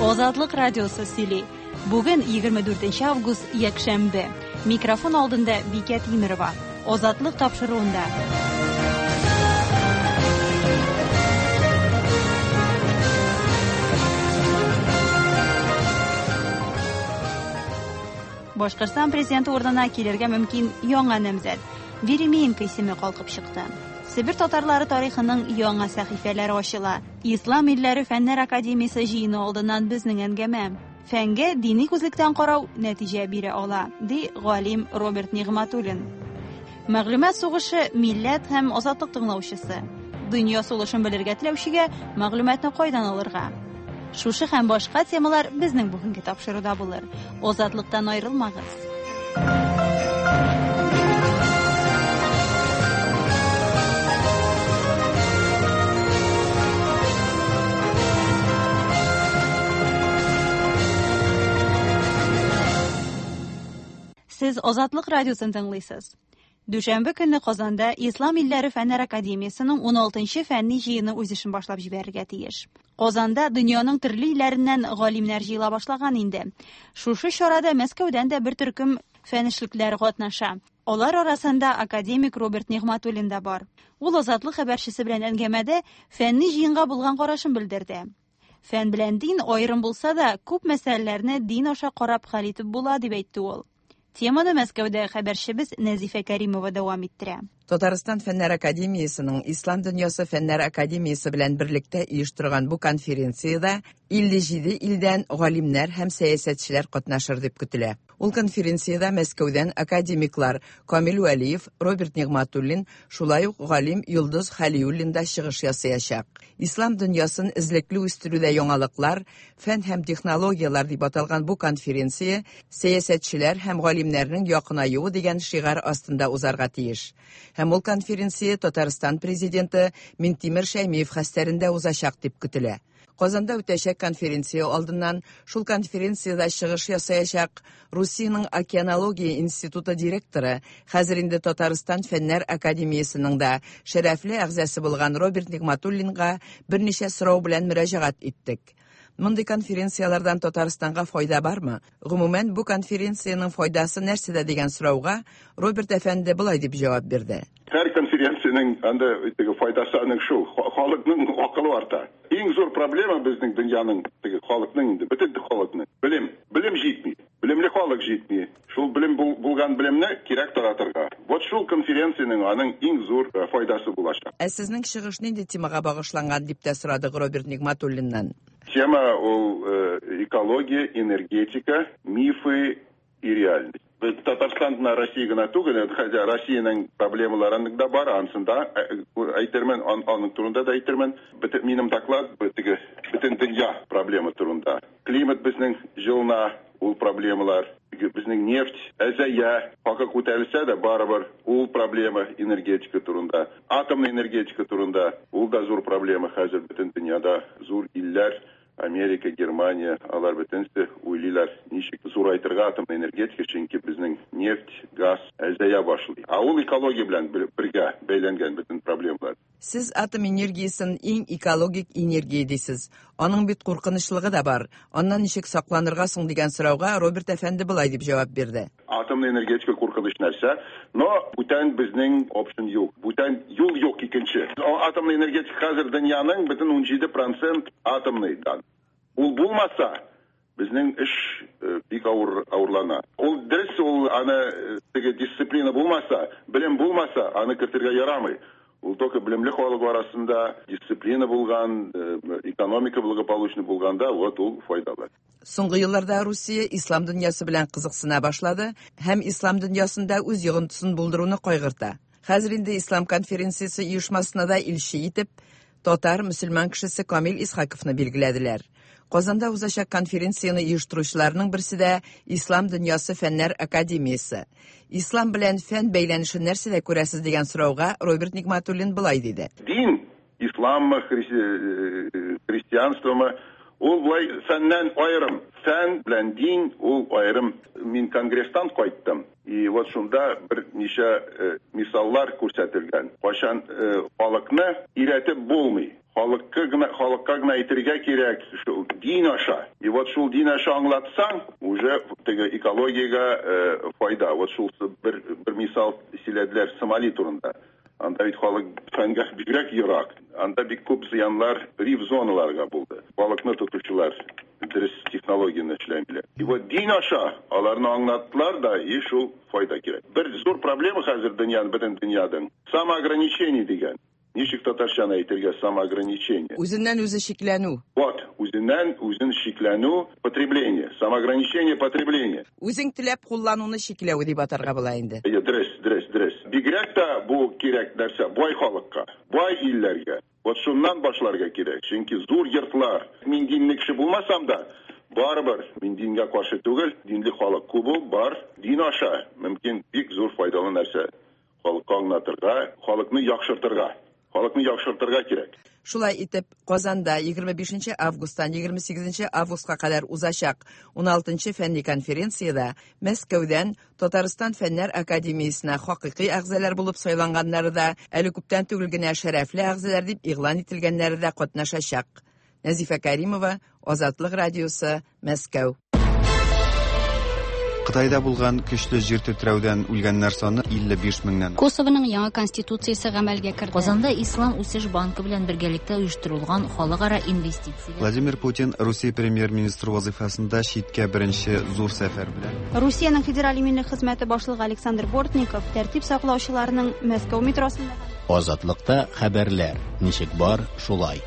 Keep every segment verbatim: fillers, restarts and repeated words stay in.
Азатлык радиосы сөйли. Бүген егерме дүртенче август якшәмбе. Микрофон алдында Бикә Тимерова. Азатлык тапшыруында. Башкортстан президенты урынына килергә мөмкин яңа намзәт. Веремеенко исеме калкып чыкты. Сибир татарлары тарихының яңа сәхифәләре ачыла. Ислам илләре фәннәр академиясе җыены алдыннан безнең әңгәмә. Фәнгә дини күзлектән карау нәтиҗә бирә ала, ди галим Роберт Нигъмәтуллин. Мәгълүмат сугышы милләт һәм азатлык тыңлаучысы. Дөнья сугышын белергә теләүчегә мәгълүматны кайдан алырга? Шушы һәм башка темалар безнең бүгенге тапшыруда булыр. Азатлыктан аерылмагыз. Сез Азатлык радиосын тыңлыйсыз. Дүшәмбе көнне Казанда Ислам илләре фәннәр академиясенең уналтынчы фәнни җыены үз эшен башлап җибәрергә тиеш. Казанда дөньяның төрле илләреннән галимнәр җыела башлаган инде. Шушы чарада Мәскәүдән дә бер төркем фәннишләр катнаша. Алар арасында академик Роберт Нигъмәтуллин да бар. Ул Азатлык хәбәрчесе белән әңгәмәдә фәнни җыенга булган карашын белдерде. Фән белән дин аерым булса да, күп мәсьәләләрне дин аша карап хәл итеп була дип әйтте ул. Теманы Мәскәүдә хәбәрчебез Нәзифә Кәримова дәвам иттерә. Татарстан фәннәр академиясының Ислам дөньясы фәннәр академиясе белән берлектә оештырган бу конференцияда илле җиде илдән галимнәр һәм сәясәтчеләр катнашыр дип көтелә. Ул конференцияда Мәскәүдән академиклар Камил Вәлиев, Роберт Нигъмәтуллин, шулай ук галим Йолдыз Хәлиуллин да чыгыш ясаячак. Ислам дөньясын эзлекле үстерүдә яңалыклар, фән һәм технологиялар дип аталган бу конференция сәясәтчеләр һәм галимнәрнең якынаюы дигән шигар астында узарга тиеш. Һәм ул конференция Татарстан президенты Минтимер Шәймиев хәстәрендә узачак дип көтелә. Казанда үтәчәк конференция алдыннан шул конференциядә чыгыш ясаячак Русиянең океанология институты директоры, хәзер инде Татарстан фәннәр академиясенең дә шәрәфле әгъзасы булган Роберт Нигъмәтуллинга берничә сорау белән мөрәҗәгать иттек. Мондый конференциялардан Татарстанга файда бармы? Гомумән, бу конференциянең файдасы нәрсәдә дигән сорауга Роберт әфәнде булай дип җавап бирде. Һәр конференциянең анда теге файдасы аның шу, халыкның акылы арта. Иң зур проблема безнең дөньяның теге халыкның инде, бөтен халыкның белем, белем җитми. Белемле халык җитми. Шул белем булган белемне кирәк таратырга. Вот шул конференциянең аның иң зур файдасы булачак. Ә сезнең чыгыш нинди темага багышланган дип тә сорады Роберт Нигъмәтуллиннан. Тема ул экология, энергетика, мифы и реальность. Татарстанда Россия гына түгел, хәзер Россиянең проблемаларын да бар, ансында әйтермен, аның турында да әйтермен. Минем доклад теге бөтен дөнья проблема турында. Климат безнең җылына, ул проблемалар, безнең нефть, әзәя, хакы күтәрелсә дә барыбер ул проблема энергетика турында. Атомный энергетика турында ул да зур проблема хәзер бөтен дөньяда. Зур илләр Америка, Германия, алар бөтенсе уйлыйлар, ничек зурайтырга атомный энергетика, чөнки безнең нефть, газ әзәя башлый. А ул экология белән бергә бәйләнгән бөтен проблемалар. Сез атом энергиясын иң экологик энергия дисез. Аның бит куркынычлыгы да бар. Аннан ничек сакланырга соң дигән сорауга Роберт әфәнде булай дип җавап бирде. Атомный энергетика куркыныч нәрсә, но бүтән безнең опшн юк. Бүтән юл юк икенче. Атомный энергетика хәзер дөньяның бөтен ун җиде процент атомныйдан. Ул булмаса, безнең эш бик авыр авырлана. Ул дөрес, ул аны теге дисциплина булмаса, белем булмаса, аны кертергә ярамый. Ул только белемле халык арасында дисциплина булган, экономика благополучный булганда, вот ул файдалы. Соңгы елларда Русия ислам дөньясы белән кызыксына башлады һәм ислам дөньясында үз йогынтысын булдыруны кайгырта. Хәзер инде ислам конференциясе оешмасына да илче итеп татар мөселман кешесе Камил Исхаковны билгеләделәр. Казанда узачак конференцияны оештыручыларның берсе дә Ислам дөньясы фәннәр академиясе. Ислам белән фән бәйләнеше нәрсәдә күрәсез дигән сорауга Роберт Нигъмәтуллин булай диде. Дин, ислам, христианство, ул булай фәннән аерым. Фән белән дин ул аерым. Мин конгресстан кайттым. И вот шунда бер ничә мисаллар күрсәтелгән. Кашан халыкны иретеп булмый. халыкка гына халыкка гына әйтергә кирәк, шул дин аша. И вот шул дин аша аңлатсаң, уже теге экологиягә файда. Вот шул бер бер мисал сөйләделәр Сомали турында. Анда бит халык фәнгә бигрәк ерак. Анда бик күп зыяннар риф зоналарга булды. Балыкны тотучылар дөрес технологияны эшләмиләр. И вот дин аша аларны аңлаттылар да, и шул файда кирәк. Бер зур проблема хәзер дөньяның, бөтен дөньяның самоограничение дигән. Ничек татарчаны әйтергә самоограничение? Үзеннән үзе шикләнү. Вот, үзеннән үзен шикләнү, потребление, самоограничение, потребление. Үзең теләп куллануны шикләү дип атарга була инде. Дөрес, дөрес, дөрес. Бигрәк тә бу кирәк нәрсә бай халыкка, бай илләргә. Вот шуннан башларга кирәк. Чөнки зур йортлар, мин динле кеше булмасам да, барыбер мин дингә каршы түгел, динле халык күбе бар. Дин аша мөмкин бик зур файдалы нәрсә халыкка аңлатырга, халыкны яхшыртырга. Халыкны яхшыртырга кирәк. Шулай итеп, Казанда егерме бишенче августтан егерме сигезенче августка кадәр узачак ун алтынчы фәнни конференцияда Мәскәүдән Татарстан Фәннәр Академиясенә хакыйкый әгъзалар булып сайланганнары да, әле күптән түгел генә шәрәфле әгъзалар дип игълан ителгәннәре дә катнашачак. Назифа Кәримова, Азатлык радиосы, Мәскәү. Кытайда булган көчле җир тетрәүдән үлгәннәр саны илле биш меңнән. Косовоның яңа конституциясе гамәлгә керде. Казанда Ислам үсеш банкы белән бергәлектә оештырылган халыкара инвестиция. Владимир Путин Русия премьер-министры вазифасында читкә беренче зур сәфәр белән. Русиянең федераль иминлек хезмәте башлыгы Александр Бортников тәртип саклаучыларның Мәскәү метросында. Азатлыкта хәбәрләр. Ничек бар, шулай.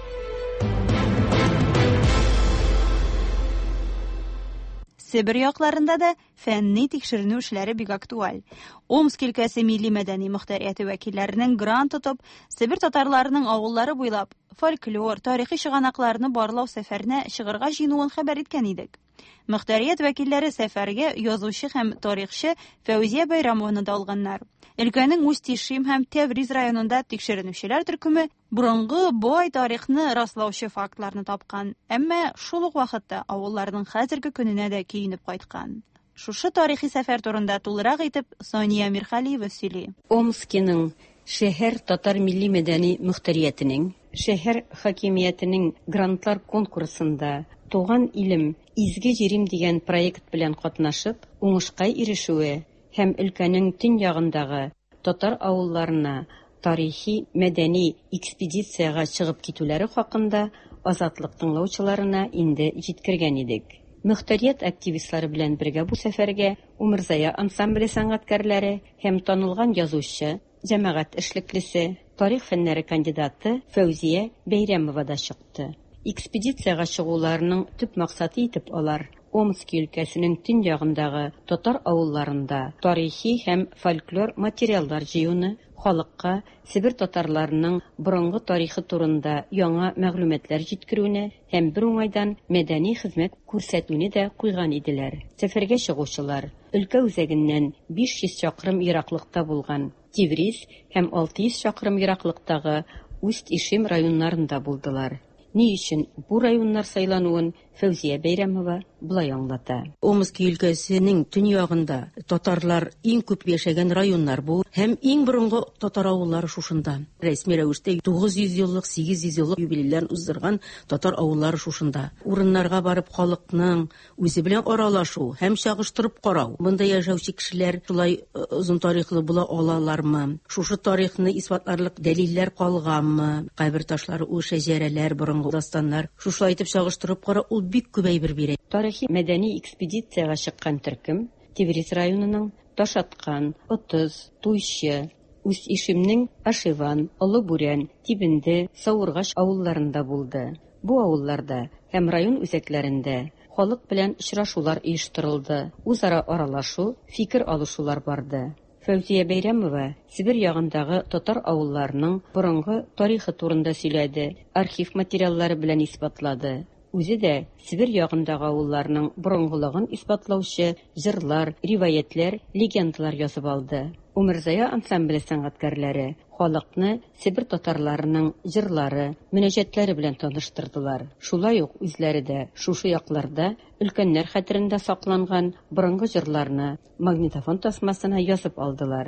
Себер якларында да фәнни тикшеренү эшләре бик актуаль. Омск өлкәсе милли мәдәни мөхтәрияте вәкилләренең грант тотып, Себер татарларының авыллары буйлап фольклор, тарихи чыганакларны барлау сәфәренә чыгарга җыенуын хәбәр иткән идек. Мөхтәрият вәкилләре сәфәргә язучы һәм тарихчы Фәүзия Байрамовны да алганнар. Өлкәнең Усть-Ишим һәм Тәбриз районында тикшеренүчеләр төркеме борынгы бай тарихны раслаучы фактларны тапкан, әмма шул ук вакытта авылларның хәзерге көненә дә киенеп кайткан. Шушы тарихи сәфәр турында тулырак итеп Сония Мирхалиева сөйли. Омскиның шәһәр татар милли мәдәни мөхтәриятенең, шәһәр хакимиятенең грантлар конкурсында Туган илем, изге җирем дигән проект белән катнашып, уңышка ирешүе һәм өлкәнең төньягындагы татар авылларына тарихи мәдәни экспедицияга чыгып китүләре хакында Азатлык тыңлаучыларына инде җиткергән идек. Мөхтәрият активистлары белән бергә бу сәфәргә Умырзая ансамбле сәнгатькәрләре һәм танылган язучы, җәмәгать эшлеклесе, тарих фәннәре кандидаты Фәүзия Бәйрәмова да чыкты. Экспедицияга чыгуларның төп максаты итеп алар Омск өлкәсенең төньягындагы татар авылларында тарихи һәм фольклор материаллар җыюны, халыкка Себер татарларының борынгы тарихы турында яңа мәгълүматлар җиткерүне һәм бер уңайдан мәдәни хезмәт күрсәтүне дә куйган иделәр. Сәфәргә чыгучылар өлкә үзәгеннән биш йөз чакрым ераклыкта булган Тевриз һәм алты йөз чакрым ераклыктагы Усть-Ишим районнарында булдылар. Ни өчен бу районнар сайлануын Фәүзия Бәйрәмова булай аңлата. Омск өлкәсенең төньягында татарлар иң күп яшәгән районнар бу һәм иң борынгы татар авыллары шушында. Рәсми рәвештә тугыз йөз еллык, сигез йөз еллык юбилейларын уздырган татар авыллары шушында. Урыннарга барып халыкның үзе белән аралашу һәм чагыштырып карау. Монда яшәүче кешеләр шулай озын тарихлы була алалармы? Шушы тарихны исбатларлык дәлилләр калганмы? Кабер ташлары, у шәҗәрәләр, борынгы дастаннар. Шушлай итеп чагыштырып карау ул бик күп әйбер бирә. Тарихи мәдәни экспедицияга чыккан төркем Тевриз районының Ташаткан, Отыз, Туйчы, Усть-Ишимнең Ашиван, Олы Бүрән, Тибенде, Савыргаш авылларында булды. Бу авылларда һәм район үзәкләрендә халык белән очрашулар оештырылды. Үзара аралашу, фикер алышулар барды. Фәүзия Бәйрәмова Себер ягындагы татар авылларының борынгы тарихы турында сөйләде, архив материаллары белән исбатлады. Үзе дә Себер ягындагы авылларның борынгылыгын исбатлаучы җырлар, риваятлар, легендалар язып алды. Умырзая ансамбле сәнгатькәрләре халыкны Себер татарларының җырлары, мөнәҗәтләре белән таныштырдылар. Шулай ук үзләре дә шушы якларда өлкәннәр хәтерендә сакланган борынгы җырларны магнитофон тасмасына язып алдылар.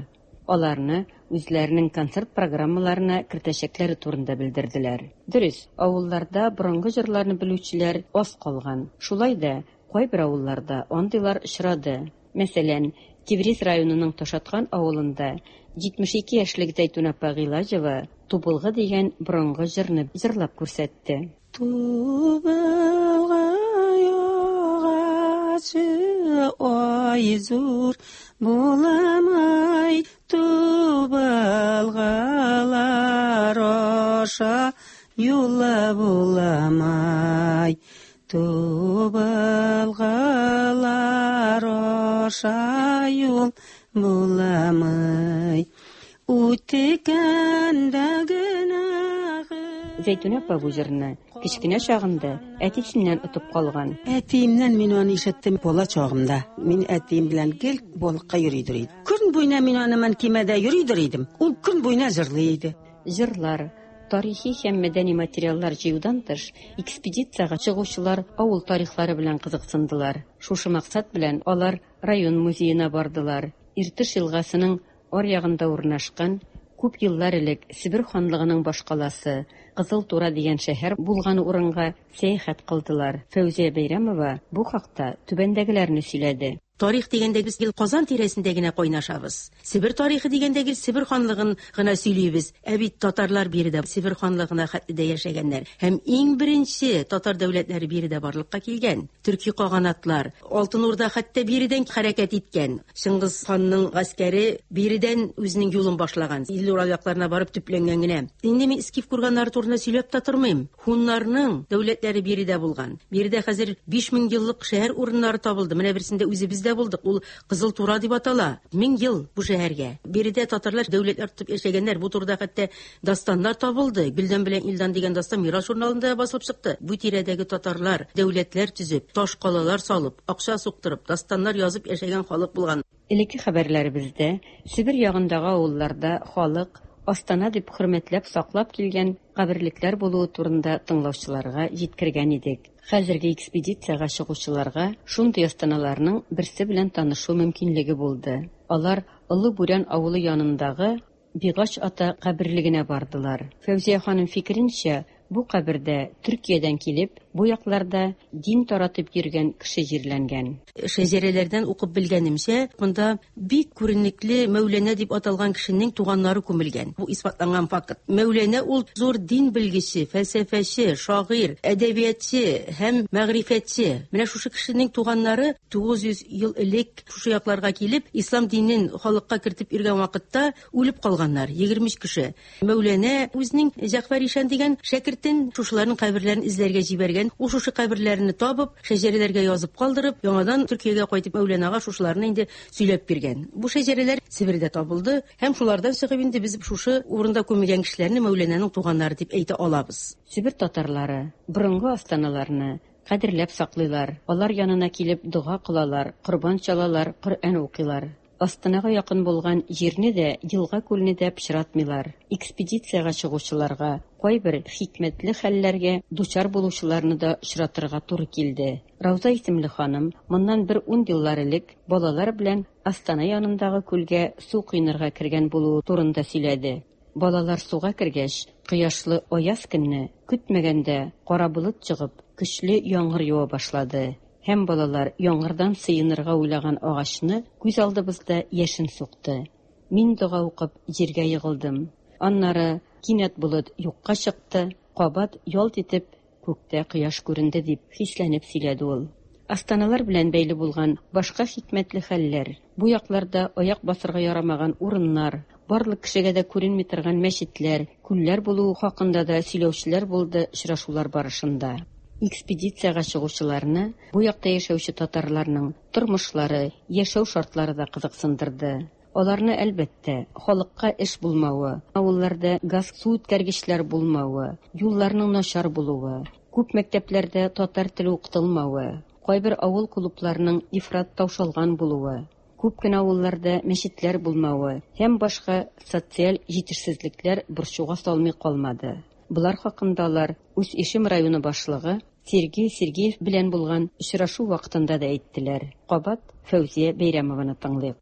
аларны үзләренең концерт программаларына кертәчәкләре турында белдерделәр. Дөрес, авылларда борынгы җырларны белүчеләр аз калган. Шулай да кайбер авылларда андыйлар очрады. Мәсәлән, Тевриз районының Ташаткан авылында җитмеш ике яшьлек Зәйтүнә апа Гыйлаҗева Тубылгы дигән борынгы җырны җырлап күрсәтте. Тубылгы йогачы ай зур буламай, тубылгылар аша юла буламай, тубылгылар аша юл буламай. Зәйтүнә апа бу җырны кечкенә чагында әтисеннән отып калган. Әтиемнән мин аны ишеттем бала чагымда. Мин әтием белән гел балыкка йөридер идем. Көн буена мин аны мен кимәдә йөридер идем. Ул көн буена җырлый иде. Җырлар, тарихи һәм мәдәни материаллар җыюдан тыш, экспедицияга чыгучылар авыл тарихлары белән кызыксындылар. Шушы максат белән алар район музеена бардылар. Иртеш елгасының аръягында урнашкан, күп еллар элек Себер ханлыгының башкаласы Кызыл Тура дигән шәһәр булган урынга сәяхәт кылдылар. Фәүзия Бәйрәмова бу хакта түбәндәгеләрне сөйләде. Тарих дигәндә без гел Казан тирәсендә генә кайнашабыз. Себер тарихы дигәндә гел Себер ханлыгын гына сөйлибез. Ә бит татарлар биредә Себер ханлыгына хәтледә яшәгәннәр. Һәм иң беренче татар дәүләтләре биредә барлыкка килгән. Төрки каганатлар, Алтын Урда хәтта биредән хәрәкәт иткән. Чыңгыз ханның гаскәре биредән үзенең юлын башлаган. Ил Урал якларына барып төпләнгән генә. Инде мин Искиф курганнары турында сөйләп та тормыйм. Хуннарның дәүләтләре биредә булган. Биредә хәзер биш мең еллык шәһәр урыннары табылды. Менә берсендә үзебез булдык. Ул Кызыл Тура дип атала. Мең ел бу шәһәргә. Биредә татарлар дәүләтләр тотып яшәгәннәр. Бу турыда хәтта дастаннар табылды. Гөлдән белән Илдан дигән дастан Мирас журналында басылып чыкты. Бу тирәдәге татарлар дәүләтләр төзеп, таш калалар салып, акча суктырып, дастаннар язып яшәгән халык булган. Элекке хәбәрләребездә Себер ягындагы авылларда халык Астана дип хөрмәтләп саклап килгән каберлекләр булуы турында тыңлаучыларга җиткергән идек. Хәзерге экспедицияга чыгучыларга шундый астаналарның берсе белән танышу мөмкинлеге булды. Алар Олы Бүрән авылы янындагы Бигач ата каберлегенә бардылар. Фәүзия ханым фикеренчә, бу кабердә Төркиядән килеп, бу якларда дин таратып йөргән кеше җирләнгән. Шәҗәрәләрдән укып белгәнемчә, монда бик күренекле Мәүлана дип аталган кешенең туганнары күмелгән. Бу исбатланган факт. Мәүлана ул зур дин белгече, фәлсәфәче, шагыйрь, әдәбиятчы һәм мәгърифәтче. Менә шушы кешенең туганнары тугыз йөз ел элек шушы якларга килеп, ислам динен халыкка кертеп йөргән вакытта үлеп калганнар, егерме өч кеше. Мәүлана үзенең Җәгъфәр Ишан дигән шәкертен шушыларның каберләрен эзләргә җибәргән. Ул шушы каберләрне табып, шәҗәрәләргә язып калдырып, яңадан Төркиягә кайтып Мәүланага шушыларны инде сөйләп биргән. Бу шәҗәрәләр Себердә табылды һәм шулардан чыгып инде без шушы урында күмелгән кешеләрне Мәүлананың туганнары дип әйтә алабыз. Себер татарлары борынгы астаналарны кадерләп саклыйлар. Алар янына килеп дуга кылалар, корбан чалалар, Коръән укыйлар. Астанага якын булган җирне дә, елга күлне дә пычратмыйлар. Экспедицияга чыгучыларга кайбер хикмәтле хәлләргә дучар булучыларны да очратырга туры килде. Рауза исемле ханым моннан бер ун еллар элек балалар белән Астана янындагы күлгә су кыйнырга кергән булуы турында сөйләде. Балалар суга кергәч, кояшлы аяз көнне көтмәгәндә кара болыт чыгып, көчле яңгыр ява башлады. Һәм балалар яңгырдан сыенырга уйлаган агачны күз алдыбызда яшен сукты. Мин дуга укып җиргә егылдым. Аннары кинәт болыт юкка чыкты, кабат ялт итеп күктә кояш күренде дип хисләнеп сөйләде ул. Астаналар белән бәйле булган башка хикмәтле хәлләр, бу якларда аяк басырга ярамаган урыннар, барлык кешегә дә күренми торган мәчетләр, күлләр булуы хакында да сөйләүчеләр булды очрашулар барышында. Экспедицияга чыгучыларны бу якта яшәүче татарларның тормышлары, яшәү шартлары да кызыксындырды. Аларны әлбәттә халыкка эш булмавы, авылларда газ су үткәргечләр булмавы, юлларның начар булуы, күп мәктәпләрдә татар теле укытылмавы, кайбер авыл клубларының ифрат таушалган булуы, күп кенә авылларда мәчетләр булмавы һәм башка социаль җитешсезлекләр борчуга салмый калмады. Булар хакында алар үз Ишем районы башлыгы Сергей Сергеев белән булган очрашу вакытында да әйттеләр. Кабат Фәүзия Бәйрәмованы тыңлыйк.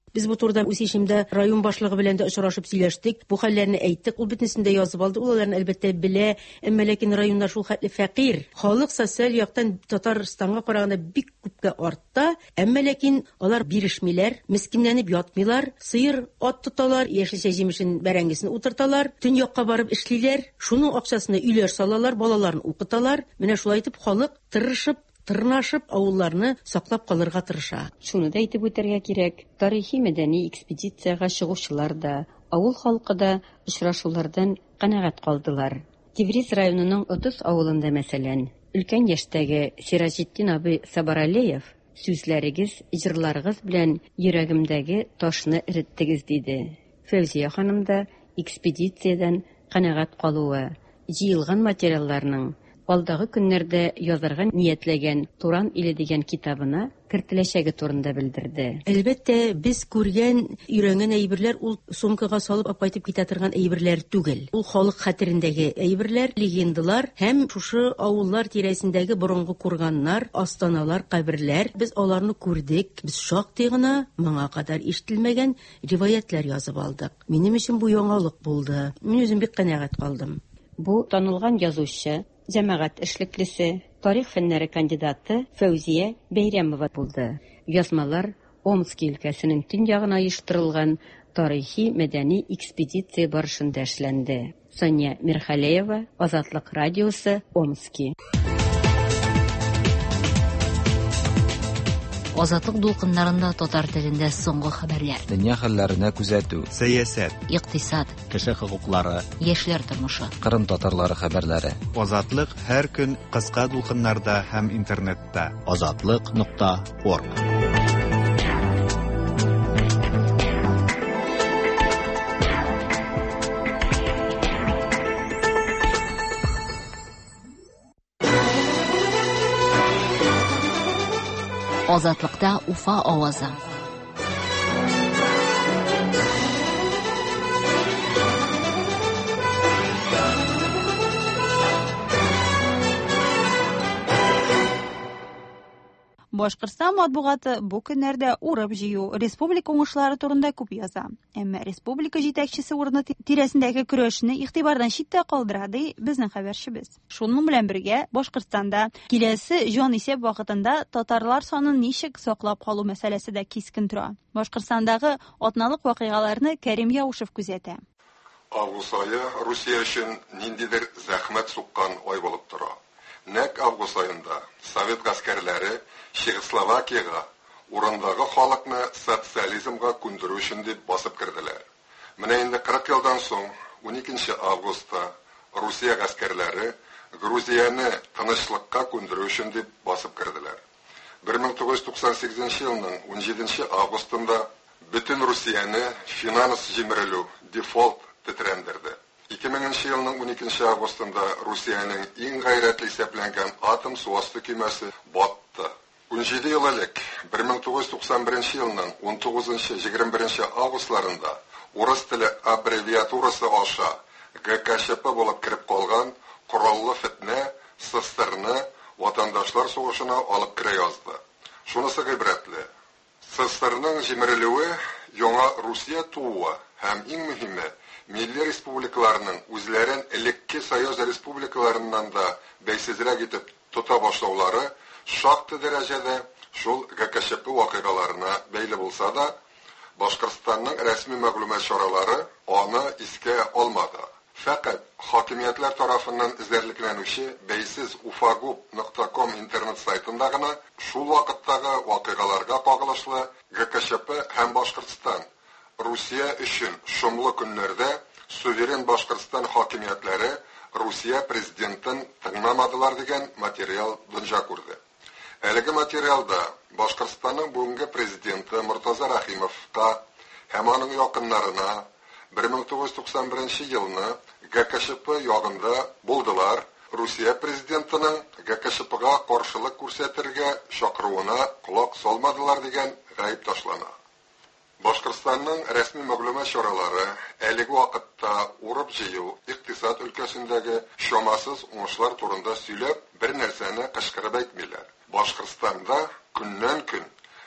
Без бу турыда үз ишемдә район башлыгы белән дә очрашып сөйләштек. Бу хәлләрне әйттек. Ул бөтенсен дә язып алды. Ул аларны әлбәттә белә. Әмма ләкин районнар шул хәтле фәкыйрь. Халык социаль яктан Татарстанга караганда бик күпкә артта. Әмма ләкин алар бирешмиләр, мискинләнеп ятмыйлар. Сыер ат тоталар, яшелчә җимешен бәрәңгесен утырталар. Төн якка барып эшлиләр. Шуның акчасына өйләр салалар, балаларын укыталар. Менә шулай итеп халык тырышып тырнашып авылларны саклап калырга тырыша. Шуны да әйтеп үтәргә кирәк. Тарихи мәдәни экспедициягә чыгучылар да, авыл халкы да очрашулардан канәгать калдылар. Тевриз районының Отыз авылында мәсәлән, өлкән яшьтәге Сираҗетдин абый Сабаралиев сүзләрегез, җырларыгыз белән йөрәгемдәге ташны эреттегез диде. Фәүзия ханым да экспедициядән канәгать калуы, җыелган материалларның алдагы көннәрдә язарга ниятләгән Туран иле дигән китабына кертеләчәге турында белдерде. Әлбәттә, без күргән, өйрәнгән әйберләр ул сумкага салып алып кайтып китә торган әйберләр түгел. Ул халык хәтерендәге әйберләр, легендалар һәм шушы авыллар тирәсендәге борынгы курганнар, астаналар, каберләр. Без аларны күрдек. Без шактый гына моңа кадәр ишетелмәгән риваятлар язып алдык. Минем өчен бу яңалык булды. Мин үзем бик канәгать калдым. Бу танылган язучы, җәмәгать эшлеклесе, тарих фәннәре кандидаты Фәүзия Бәйрәмова булды. Язмалар Омск өлкәсенең төньягына оештырылган тарихи мәдәни экспедиция барышында эшләнде. Соня Мирхалеева, Азатлык радиосы, Омски. Азатлык дулкыннарында татар телендә соңгы хәбәрләр. Дөнья хәлләренә күзәтү, сәясәт, Икътисад, кеше хокуклары, яшьләр тормышы. Кырым татарлары хәбәрләре. Азатлык һәр көн кыска дулкыннарда һәм интернетта. азатлык нокта орг. Азатлыкта Уфа авазы. Башкортстан матбугаты бу көннәрдә урып җыю, республика уңышлары турында күп яза. Әмма республика җитәкчесе урыны тирәсендәге көрәшне игътибардан читтә калдыра, ди безнең хәбәрчебез. Шуның белән бергә Башкортстанда киләсе җан исәп вакытында татарлар санын ничек саклап калу мәсьәләсе дә кискен тора. Башкортстандагы атналык вакыйгаларны Кәрим Яушев күзәтә. Август айы Русия өчен ниндидер зәхмәт суккан ай булып тора. Нәк август айында Совет гаскәрләре Чехословакиягә урындагы халыкны социализмга күндерү өчен дип басып кирделәр. Менә инде кырык елдан соң уникенче августта Русия гаскәрләре Грузияны тынычлыкка күндерү өчен дип басып кирделәр. бер мең тугыз йөз туксан сигезенче елның унҗиденче августында бөтен Русияны финанс җимерелү, дефолт тетрәндерде. ике меңенче елның уникенче августында Русияның иң гайрәтле исәпләнгән атом суасты көймәсе батты. унҗиде ел элек, бер мең тугыз йөз туксан беренче елның он тугызынчы - егерме беренче августларында урыс теле аббревиатурасы аша ГКЧП булып кирип калган кораллы фетнә СССРны ватандашлар сугышына алып кире язды. Шунысы гыйбрәтле. СССРның җимерелүе, яңа Русия тууы һәм иң мөһиме милли республикаларның үзләрен элекке Союз республикаларыннан да бәйсезрәк итеп тота башлаулары шактый дәрәҗәдә шул ГКЧП вакыйгаларына бәйле булса да, Башкортстанның рәсми мәгълүмат чаралары аны искә алмады. Фәкать хакимиятләр тарафыннан эзәрлекләнүче бәйсез уфагуб нокта ком интернет сайтында гына шул вакыттагы вакыйгаларга кагылышлы ГКЧП һәм Башкортстан Русия өчен шомлы көннәрдә суверен Башкортстан хакимиятләре Русия президентын тыңламадылар дигән материал дөнья күрде. Әлеге материалда Башкортстанның бүгенге президенты Муртаза Рахимовка һәм аның якыннарына бер мең тугыз йөз туксан беренче елны ГКЧП ягында булдылар, Русия президентының ГКЧПга каршылык күрсәтергә чакыруына колак салмадылар дигән гаип ташлана. Башкортстанның рәсми мәгълүмат чаралары әлеге вакытта урып җыю, икътисад өлкәсендәге шомасыз уңышлар турында сөйләп, бер нәрсәне кычкырып әйтмиләр. Башкортстанда көннән-көн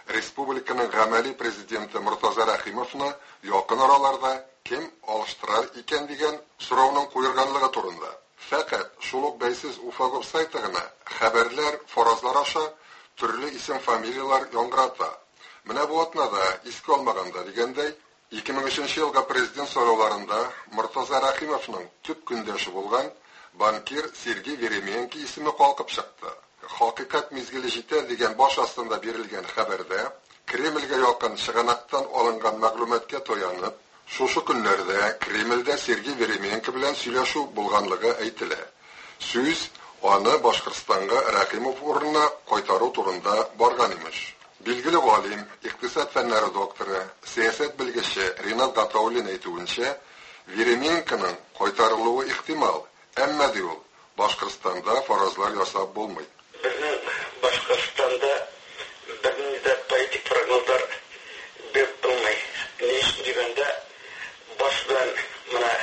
республиканың гамәли президенты Муртаза Рахимовны якын араларда кем алыштырар икән дигән сорауның куерганлыгы турында. Фәкать шул ук бәйсез Уфагоп сайты гына хәбәрләр, фаразлар аша төрле исем фамилиялар яңгырата. Менә бу атнада искә алмаганда дигәндәй, ике мең өченче елга президент сайлауларында Муртаза Рахимовның төп көндәше булган банкир Сергей Веременко исеме калкып чыкты. Хакыйкать мизгиле җитә дигән баш астында бирелгән хәбәрдә Кремльгә якын чыганактан алынган мәгълүматка таянып, шушы көннәрдә Кремльдә Сергей Веременко белән сөйләшү булганлыгы әйтелә. Сүз аны Башкортстанга Рахимов урынына кайтару турында барган имеш. Билгеле галим, икътисад фәннәре докторы, сәясәт белгече Ринат Гатауллин әйтүенчә, Веременконың кайтарылуы ихтимал, әмма ди ул Башкортстанда фаразлар ясап булмый. Безнең Башкортстанда бернинди дә политик прогнозлар биреп булмый. Ни өчен дигәндә, баш белән менә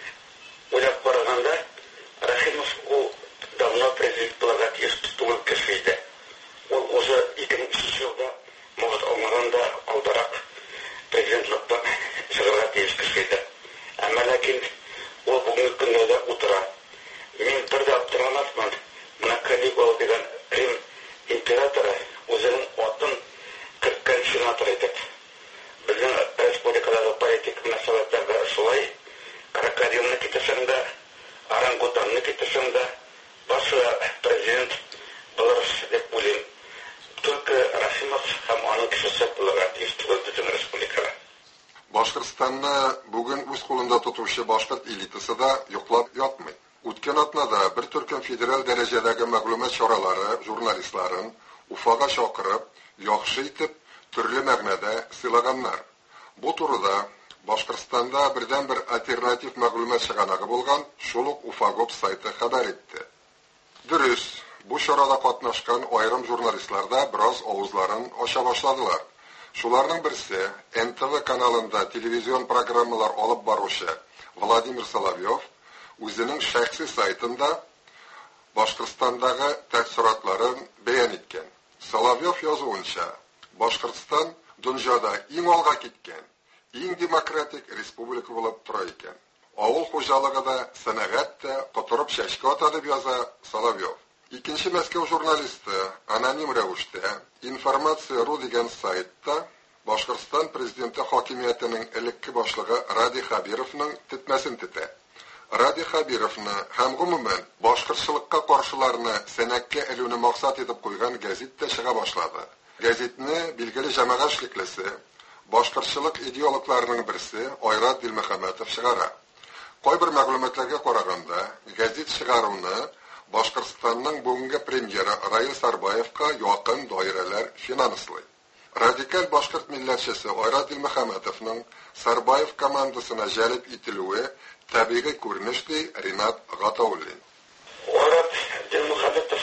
уйлап караганда, Рахимов ул давно президент булырга тиеш түгел кеше иде. Ул уже ике мең өченче елда могат алмаганда алдарак президентлыктан чыгарга тиеш кеше иде. Әмма ләкин ул бүгенге көндә утыра. Мин бер дә аптырамасмын. Менә Калигула дигән Рим императоры үзенең атын кыркка сенатор итеп. Безнең республикадагы политик мәсьәләләрдә шулай крокодилны китешендә, орангутанны китешендә башы президент булыр дип уйлыйм. Только Рахимов һәм аның кешесе булырга тиеш түгел безнең республикада. Башкортстанны бүген үз кулында тотучы башкорт элитасы да йоклап ятмый. Үткән атнада бер төркем федераль дәрәҗәдәге мәгълүмат чаралары журналистларын Уфага чакырып, яхшы итеп, төрле мәгънәдә сыйлаганнар. Бу турыда Башкортстанда бердән-бер альтернатив мәгълүмат чыганагы булган шул ук Уфагоп сайты хәбәр итте. Дөрес, бу чарада катнашкан аерым журналистлар да бераз авызларын ача башладылар. Шуларның берсе Эн Тэ Вэ каналында телевизион программалар алып баручы Владимир Соловьев үзенең шәхси сайтында Башкортстандагы тәэсиратларын бәян иткән. Соловьев язуынча, Башкортстан дөньяда иң алга киткән, иң демократик республика булып тора икән. Авыл хуҗалыгы да, сәнәгать тә котырып чәчкә ата дип яза Соловьев. Икенче Мәскәү журналисты аноним рәвештә Информация.ру дигән сайтта Башкортстан президенты хакимиятенең элекке башлыгы Ради Хабировның тетмәсен тетә. Ради Хабировны һәм гомумән башкортчылыкка каршыларны сәнәккә элүне максат итеп куйган гәзит тә чыга башлады. Гәзитне билгеле җәмәгать эшлеклесе, башкортчылык идеологларының берсе Айрат Дилмөхәммәтов чыгара. Кайбер мәгълүматларга караганда, гәзит чыгаруны Башкортстанның бүгенге премьеры Раил Сарбаевка якын даирәләр финанслый. Радикаль башкорт милләтчесе Айрат Дилмөхәммәтовның Сарбаев командасына җәлеп ителүе табигый күренеш ди Ринат Гатауллин. Айрат Дилмөхәммәтов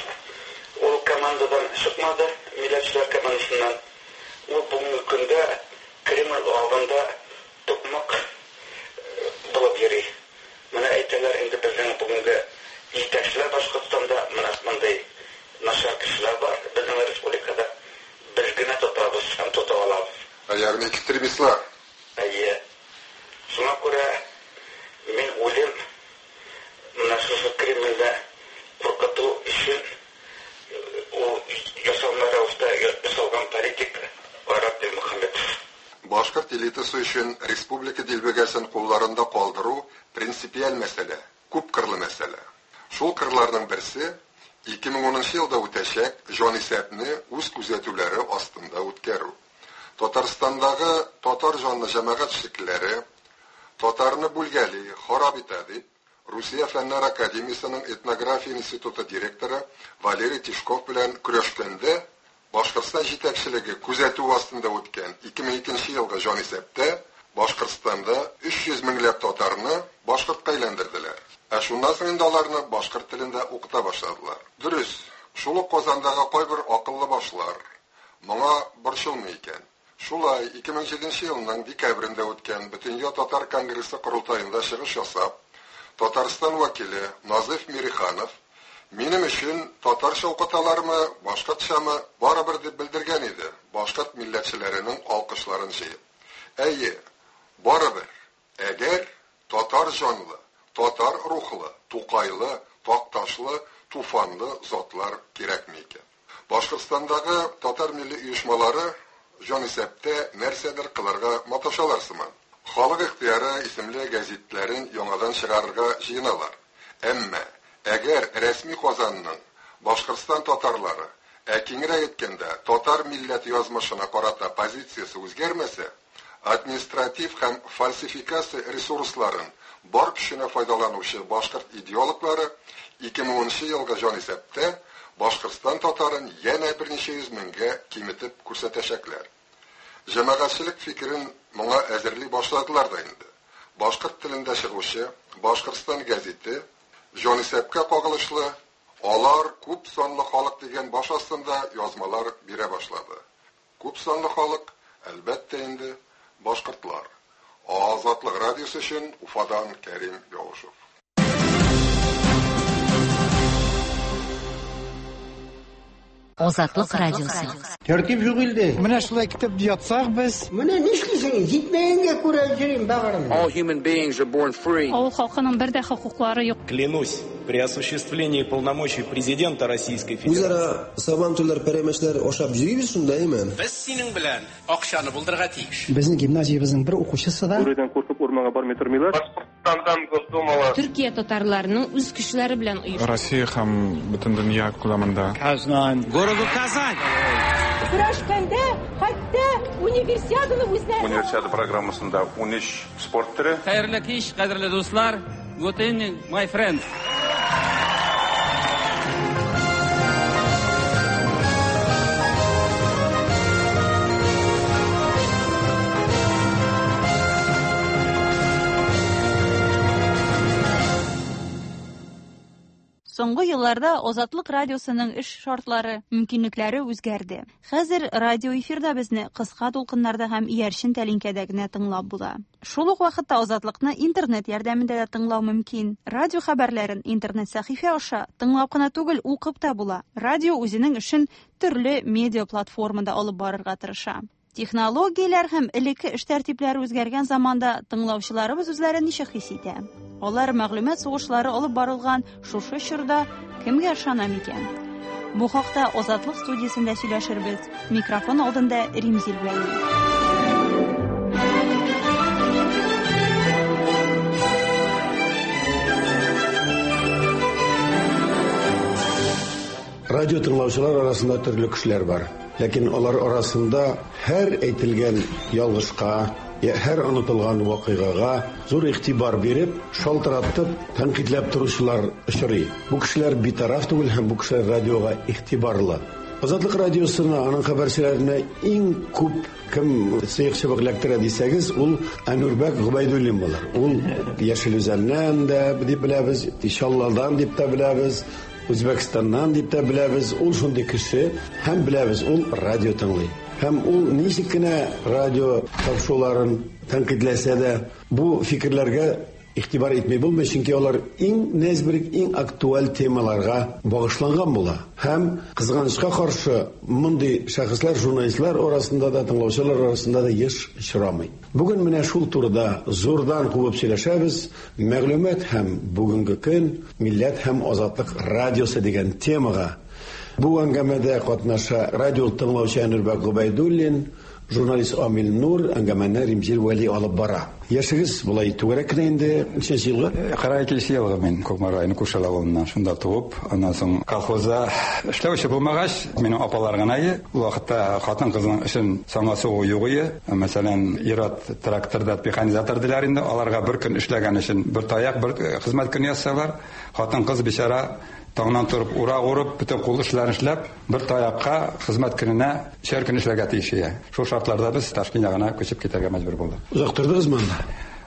ул командадан чыкмады, милләтчеләр командасыннан. Ул бүгенге көндә Кремль алдында тукмак булып йөри. Менә әйтәләр инде безнең бүгенге җитәкчеләр Башкортстанда менә шундый начар кешеләр бар безнең республикада. Без генә тотабыз һәм тота алабыз. Ягъни экстремистлар. Әйе. Шуңа күрә мин уйлыйм, менә шушы Кремльдә куркыту өчен ул ясалма рәвештә ясалган политик Айрат Дилмөхәммәтов. Башкорт элитасы өчен республика дилбегәсен кулларында калдыру принципиаль мәсьәлә, күп кырлы мәсьәлә. Шул кырларның берсе ике мең унынчы елда үтәчәк җанисәпне үз күзәтүләре астында үткәрү. Татарстандагы татар җанлы җәмәгать шикелләре татарны бүлгәли, харап итә дип, Русия Фәннәр академиясының этнография институты директоры Валерий Тишков белән көрәшкәндә Башкортстан җитәкчелеге күзәтү астында үткән ике мең икенче елгы җанисәптә Башкортстанда өч йөз меңләп татарны башкортка әйләндерделәр. Ә шуннан соң инде аларны башкорт телендә укыта башладылар. Дөрес, шул ук Казандагы кайбер акыллы башлар моңа борчылмый икән. Шулай ике мең җиденче елның декабрендә үткән Бөтенья татар конгрессы курултаенда чыгыш ясап, Татарстан вәкиле Назыф Мириханов Минем өчен татарча укыталармы, башкатчамы барыбер дип белдергән иде. Башкат милләтчеләренең алкышларын җыеп. Әйе, барыбер. Әгәр татар җанлы, татар рухлы, тукайлы, такташлы, туфанлы затлар кирәкми икән. Башкортстандагы татар милли оешмалары җанисәптә нәрсәдер кылырга маташалар сыман. Халык ихтыяры исемле гәзитләрен яңадан чыгарырга җыеналар. Әмма әгәр рәсми Казанның Башкортстан татарлары, ә киңрәк әйткәндә, татар милләт язмышына карата позициясе үзгәрмәсә, административ һәм фальсификация ресурсларын бар көченә файдаланучы башкорт идеологлары ике мең унынчы елга җанисәптә Башкортстан татарын янә берничә йөз меңгә киметеп күрсәтәчәкләр. Җәмәгатьчелек фикерен моңа әзерли башладылар да инде. Башкорт телендә чыгучы Башкортстан гәзите җанисәпкә кагылышлы алар күп санлы халык дигән баш астында язмалар бирә башлады. Күп санлы халык әлбәттә инде башкортлар. Азатлык радиосы өчен Уфадан Кәрим Яушев. Азатлык радиосы. Тәртип юк инде. Менә шулай китеп ятсак без. Менә нишлисең? Җитмәгәнгә күрә җөрим багырым. All human beings are born free. Авыл халкының бер дә хокуклары юк. Клянусь, при осуществлении полномочий президента Российской Федерации. Үзара сабан түлләр пәрәмәчләр ашап җөрибез шунда имән. Без синең белән акчаны булдырга тиеш. Безнең гимназиябезнең бер укучысы да. Бүредән куркып урманга бармый тормыйлар. Башкортстандан Госдумала. Төркия татарларының үз көчләре белән оештырылган. Россия һәм бөтен дөнья күләмендә. Казан, городу Казань. Көрәшкәндә хәтта универсиаданы үзләре. Универсиада программасында ун өч спорт төре. Хәерле кич, кадерле дуслар. Good evening, my friends. Соңгы елларда Азатлык радиосының эш шартлары, мөмкинлекләре үзгәрде. Хәзер радио эфирда безне кыска тулкыннарда һәм иярчен тәлинкәдә генә тыңлап була. Шул ук вакытта Азатлыкны интернет ярдәмендә дә тыңлау мөмкин. Радио хәбәрләрен интернет сәхифә аша тыңлап кына түгел, укып та була. Радио үзенең эшен төрле медиа платформада алып барырга тырыша. Технологияләр һәм элекке эш тәртипләре үзгәргән заманда тыңлаучыларыбыз үзләрен ничек хис итә? Алар мәгълүмат сугышлары алып барылган шушы чорда кемгә ышана микән? Бу хакта Азатлык студиясендә сөйләшербез. Микрофон алдында Римзил Вәли. Радио тыңлаучылар арасында төрле кешеләр бар. Ләкин алар арасында һәр әйтелгән ялгышка, һәр онытылган вакыйгага зур игътибар биреп, шалтыратып, тәнкыйтьләп торучылар очрый. Бу кешеләр битараф түгел һәм бу кешеләр радиога игътибарлы. Азатлык радиосына, аның хәбәрчеләренә иң күп кем сыйкчылык эләктерә дисәгез, ул Әнүрбәк Губайдуллин булыр. Ул Яшел Үзәннән дә дип беләбез, Ишаллардан дип тә беләбез, Үзбәкстаннан дип тә беләбез. Ул шундый кеше һәм беләбез, ул радио тыңлый. Һәм ул ничек кенә радио тапшыруларын тәнкыйтьләсә дә, бу фикерләргә игътибар итмәй булмый, чөнки алар иң нәзберек, иң актуаль темаларга багышланган була. Һәм кызганычка каршы, мондый шәхесләр журналистлар арасында да, тыңлаучылар арасында да еш очрамый. Бүген менә шул турыда зурдан кубып сөйләшәбез. Мәгълүмат һәм бүгенге көн милләт һәм азатлык радиосы дигән темага. Бу әңгәмәдә катнаша радио тыңлаучы Әнүрбәк Губайдуллин, журналист Амил Нур, әңгәмәне Римзил Вәли алып бара. Яшыгыз булай түгәрәк инде, ничә елга? кырык ике елга мен Кукмар районы Кушал авылыннан шунда туып, аннан соң колхозда эшләүче булмагач, минем апалар гына ие, вакытта хатын кызның эшен саңасы уюгы, мәсәлән, ират тракторда механизатор диләр инде, аларга бер көн эшләгән өчен бер таяк, бер хезмәт көн ясалар. Хатын кыз бичара таңнан торып, ура урып, бүтән кул эшләрен эшләп, бер таякка хезмәт көненә чәр көн эшләргә тиеш. Шул шартларда без Ташкент ягына күчеп китәргә мәҗбүр булдык. Узак тордыгызмы?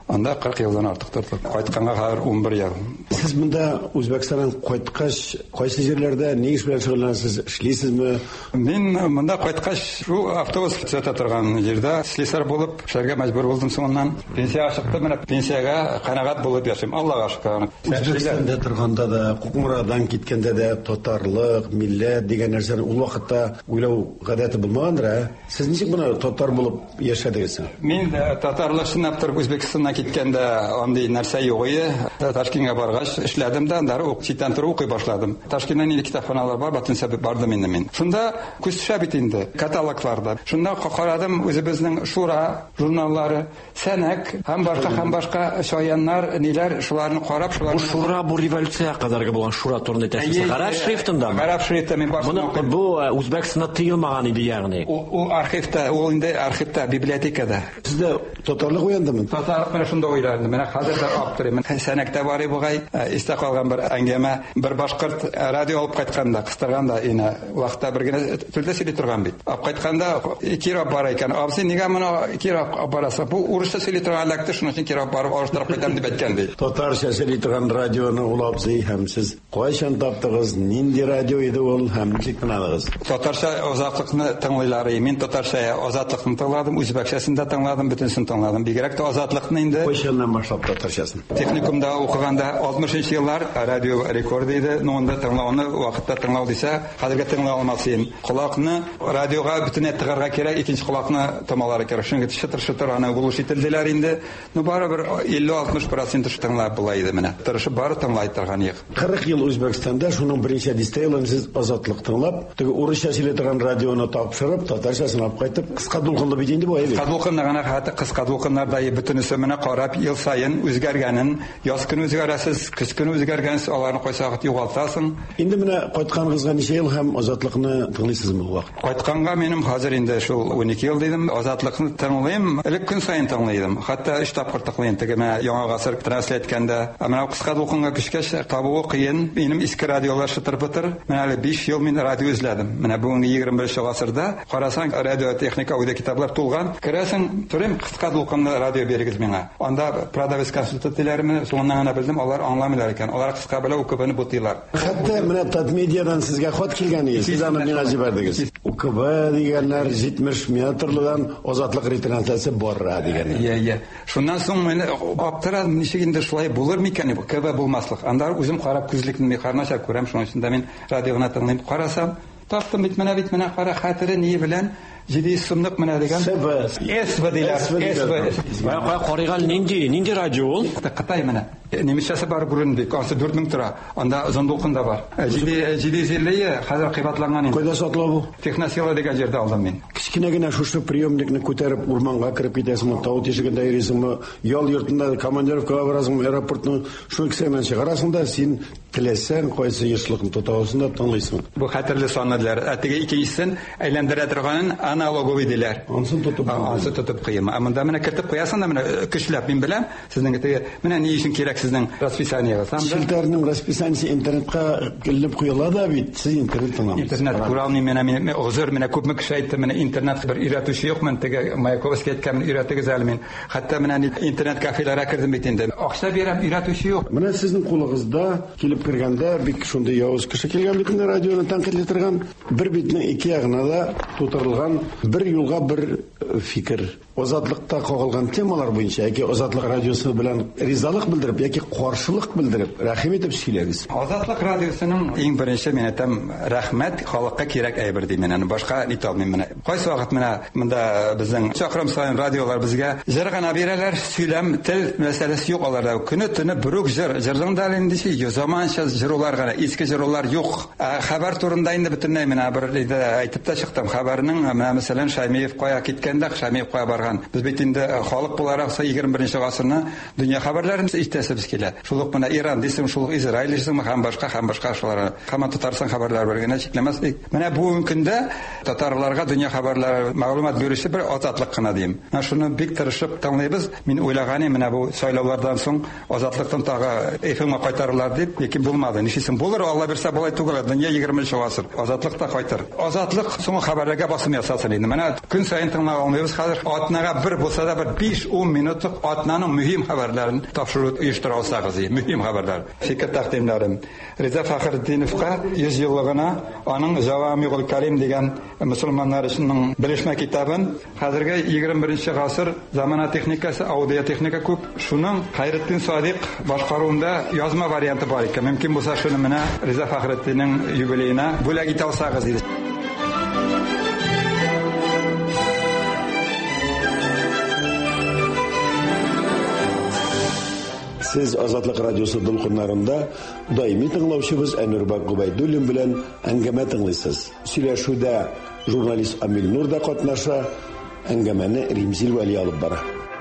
Анда кырк елдан артык тордык. Кайтканга хәзер ун бер ел. Сез монда Үзбәкстаннан кайткач, кайсы җирләрдә ни эш белән шөгыльләнәсез? Эшлисезме? Мин монда кайткач, шу автобус төзәтә торган җирдә слесарь булып эшләргә мәҗбүр булдым соңыннан. Пенсияга чыктым, менә пенсияга канагат булып яшим. Аллага шөкер. Үзбәкстанда торганда да, Кукмарадан киткәндә дә татарлык, милләт дигән нәрсәне ул вакытта уйлау гадәте булмагандыр, ә? Сез ничек моны татар булып яшәдегез? Мин татарлык сынап торып Үзбәкстанга киткәндә андый нәрсә юк иде. Ташкентка баргач эшләдем дә, анда ук читтән торып укый башладым. Ташкентта нинди китапханалар бар, батын сәбәп бардым инде мин. Шунда күз төшә бит инде каталогларда. Шунда карадым үзебезнең Шура журналлары, Сәнәк һәм башка һәм башка шаяннар, ниләр, шуларны карап, шуларны Шура бу революция кадәрге булган Шура турында әйтәсез. Гарәп шрифтында. Гарәп шрифты мин башына. Бу Үзбәкстанда тыелмаган иде ягъни. У архивта, ул инде архивта, библиотекада. Сездә татарлык уяндымы? Татарлык менә шунда уйлардым. Менә хәзер дә аптырыйм. Сәнәктә бар бугай, истә калган бер әңгәмә, бер башкорт радио алып кайтканда, кыстырганда, ине вакытта бер генә телдә сөйли торган бит. Алып кайтканда кирап бар икән. Абзый, нигә моны кирап барасы? Бу урысча сөйли торган лакты, шуның өчен кирап барып алыштырып кайтам дип әйткән ди. Татарча сөйли торган радионы ул абзый һәм сез кайчан таптыгыз? Нинди радио иде ул һәм ничек тыңладыгыз? Татарча азатлыкны тыңлыйлар. Мин татарча азатлыкны тыңладым, үзбәкчәсен дә тыңладым, бөтенсен тыңладым. Бигрәк тә азатлыкны инде. Кайчаннан башлап татарчасын? Техникумда укыганда алтмышынчы еллар радио рекорд иде. Нонда тыңлауны вакытта тыңлау дисә, хәзергә тыңлый алмасын. Колакны радиога бөтенләй тыгарга кирәк, икенче колакны томалары кирәк. Шуңа шытыр-шытыр аны булыш ителделәр инде. Ну барыбер илле-алтмыш процент тыңлап була иде менә. Тырышып бары тыңлай торган юк. кырык ел Үзбәкстанда, шуның беренче дистәйлен сез азатлык тыңлап, теге урысча сөйләп торган радионы тапшырып, татарчасын алып кайтып, кыска дулкынлы бит инде бу әйбәт. Кыска дулкынны гына хәтта кыска дулкыннарда бөтенесе менә карап, ел сайын үзгәргәнен, яз көне үзгәрәсез, кыш көне үзгәргәнсез, аларны кайсы вакыт югалтасың. Инде менә кайтканыгызга ничә ел һәм азатлыкны тыңлыйсызмы бу вакыт? Кайтканга минем хәзер инде шул унике ел дидем, азатлыкны тыңлыйм, элек көн сайын тыңлыйдым. Хәтта өч тапкыр тыңлыйм. Теге менә яңа гасыр транслят иткәндә, менә кыска дулкынга күчкәч табуы кыен. Минем иске радиолар шытыр-бытыр. Менә әле биш ел мин радио эзләдем. Менә бүгенге егерме беренче гасырда карасаң, радиотехника уйда китаплар тулган. Керәсең, турым кыска дулкынлы радио бирегез миңа. Анда продавец консультацияләрне соңыннан гына белдем, алар аңламыйлар икән. Алар кыска белә укыбыны бутыйлар. Хәтта менә Татмедиадан сезгә хат килгән иде. Сез аны миңа җибәрдегез. УКБ дигәннәр җитмеш метрлыдан азатлык ретрансляция бара дигәннәр. Я, я. Шуннан соң мен аптырадым, ничек инде шулай булыр микән? УКБ булмаслык. Анда үзем карап күзлекне механича күрәм, шуның өчен дә мин радиогына тыңлыйм. Карасам, таптым бит менә бит менә кара хәтере ни белән җиде сумлык менә дигән. СВ диләр. СВ. Кая карыган нинди, нинди радио ул? Кытай менә. Немецчасы бар Бурунбек, асы дүрт мең тора. Анда зондулкында бар. җиде җиде зилле хәзер кыйбатланган инде. Кайда сатыла бу? Техносила дигән җирдә алдым мин. Кичкенә генә шушы приемникны күтәреп урманга кирип китәсеңме, тау тишегендә йөрисеңме, ял йортында командировкага барасыңмы, аэропортның шу икесеннән чыгарасың да син теләсәң кайсы ешлыкны тотасың да тыңлыйсың. Бу хәтерле санадлар. Әтеге икенчесен әйләндерә торганын аналоговый диләр. Ансын тотып, ансы тотып кыйм. Монда менә кертеп куясың да менә көчләп мин беләм. Сезнең теге менә ни өчен кирәк сезнең расписаниегыз. Шилтәрнең расписаниесе интернетка килеп куела да бит. Сез интернет тыңламыйсыз. Интернет күралмый менә мин озыр менә күпме кеше әйтте менә интернет бер өйрәтүче юк мен теге Маяковский әйткән өйрәтегез әле мин. Хәтта менә интернет кафеларга кирдем бит инде. Акча бирәм, өйрәтүче юк. Менә сезнең кулыгызда килеп кергәндә бик шундый явыз кеше килгән бит инде радионы тәнкыйть итәргән. Бер битнең ике ягына да тутырылган бер юлга бер фикер. Азатлыкта кагылган темалар буенча яки Азатлык радиосы белән ризалык белдереп яки каршылык белдереп рәхим итеп сөйләгез. Азатлык радиосының иң беренче мен әйтәм рәхмәт халыкка кирәк әйбер ди мен. Башка ни табмыйм менә. Кайсы вакыт менә монда безнең чакрым сайын радиолар безгә җыр гына бирәләр, сөйләм, тел мәсьәләсе юк аларда. Көне төне бүрук җыр, җырның да инде заманча җырлар гына, иске җырлар юк. Хәбәр турында инде бөтенләй менә бер әйтеп тә чыктым. Хәбәрнең менә мәсәлән Шаймиев кая киткәндә, Шаймиев кая барган. Без бит инде халык буларак егерме беренче гасырны дөнья хәбәрләрен итәсебез килә. Шулык менә Иран дисем, шулык Израиль дисем, һәм башка һәм башка шулар. Һәм Татарстан хәбәрләре бергә чикләмәс. Менә бүгенге көндә татарларга дөнья хәбәрләре мәгълүмат бирүче бер азатлык кына дим. Менә шуны бик тырышып тыңлыйбыз. Мин уйлаганым менә бу сайлаулардан соң азатлыктан тагы эфемга кайтарырлар дип, ләкин булмады. Ничесен булыр, Алла берсә булай түгел. Дөнья егерменче гасыр. Азатлык та кайтыр. Азатлык соң хәбәрләргә басым ясасын инде. Менә көн сайын тыңлап тыңлыйбыз хәзер. Атнага бер булса да бер биш-ун минутлык атнаның мөһим хәбәрләрен тапшыру оештыра алсагыз, мөһим хәбәрләр. Фикер тәкъдимләрем. Риза Фәхретдиновка йөз еллыгына аның Җавамигул Калим дигән мөселманнар өчен белешмә китабын хәзерге егерме беренче гасыр замана техникасы, аудио техника күп. Шуның Хайретдин Садык башкаруында язма варианты бар икән. Мөмкин булса шуны менә Риза Фәхретдиннең юбилеена бүләк итә алсагыз диде. Сез Азатлык радиосы дулкыннарында даими тыңлаучыбыз Әнүрбак Губайдуллин белән әңгәмә тыңлыйсыз. Сөйләшүдә журналист Амил Нур да катнаша, әңгәмәне Римзил Вәли алып бара.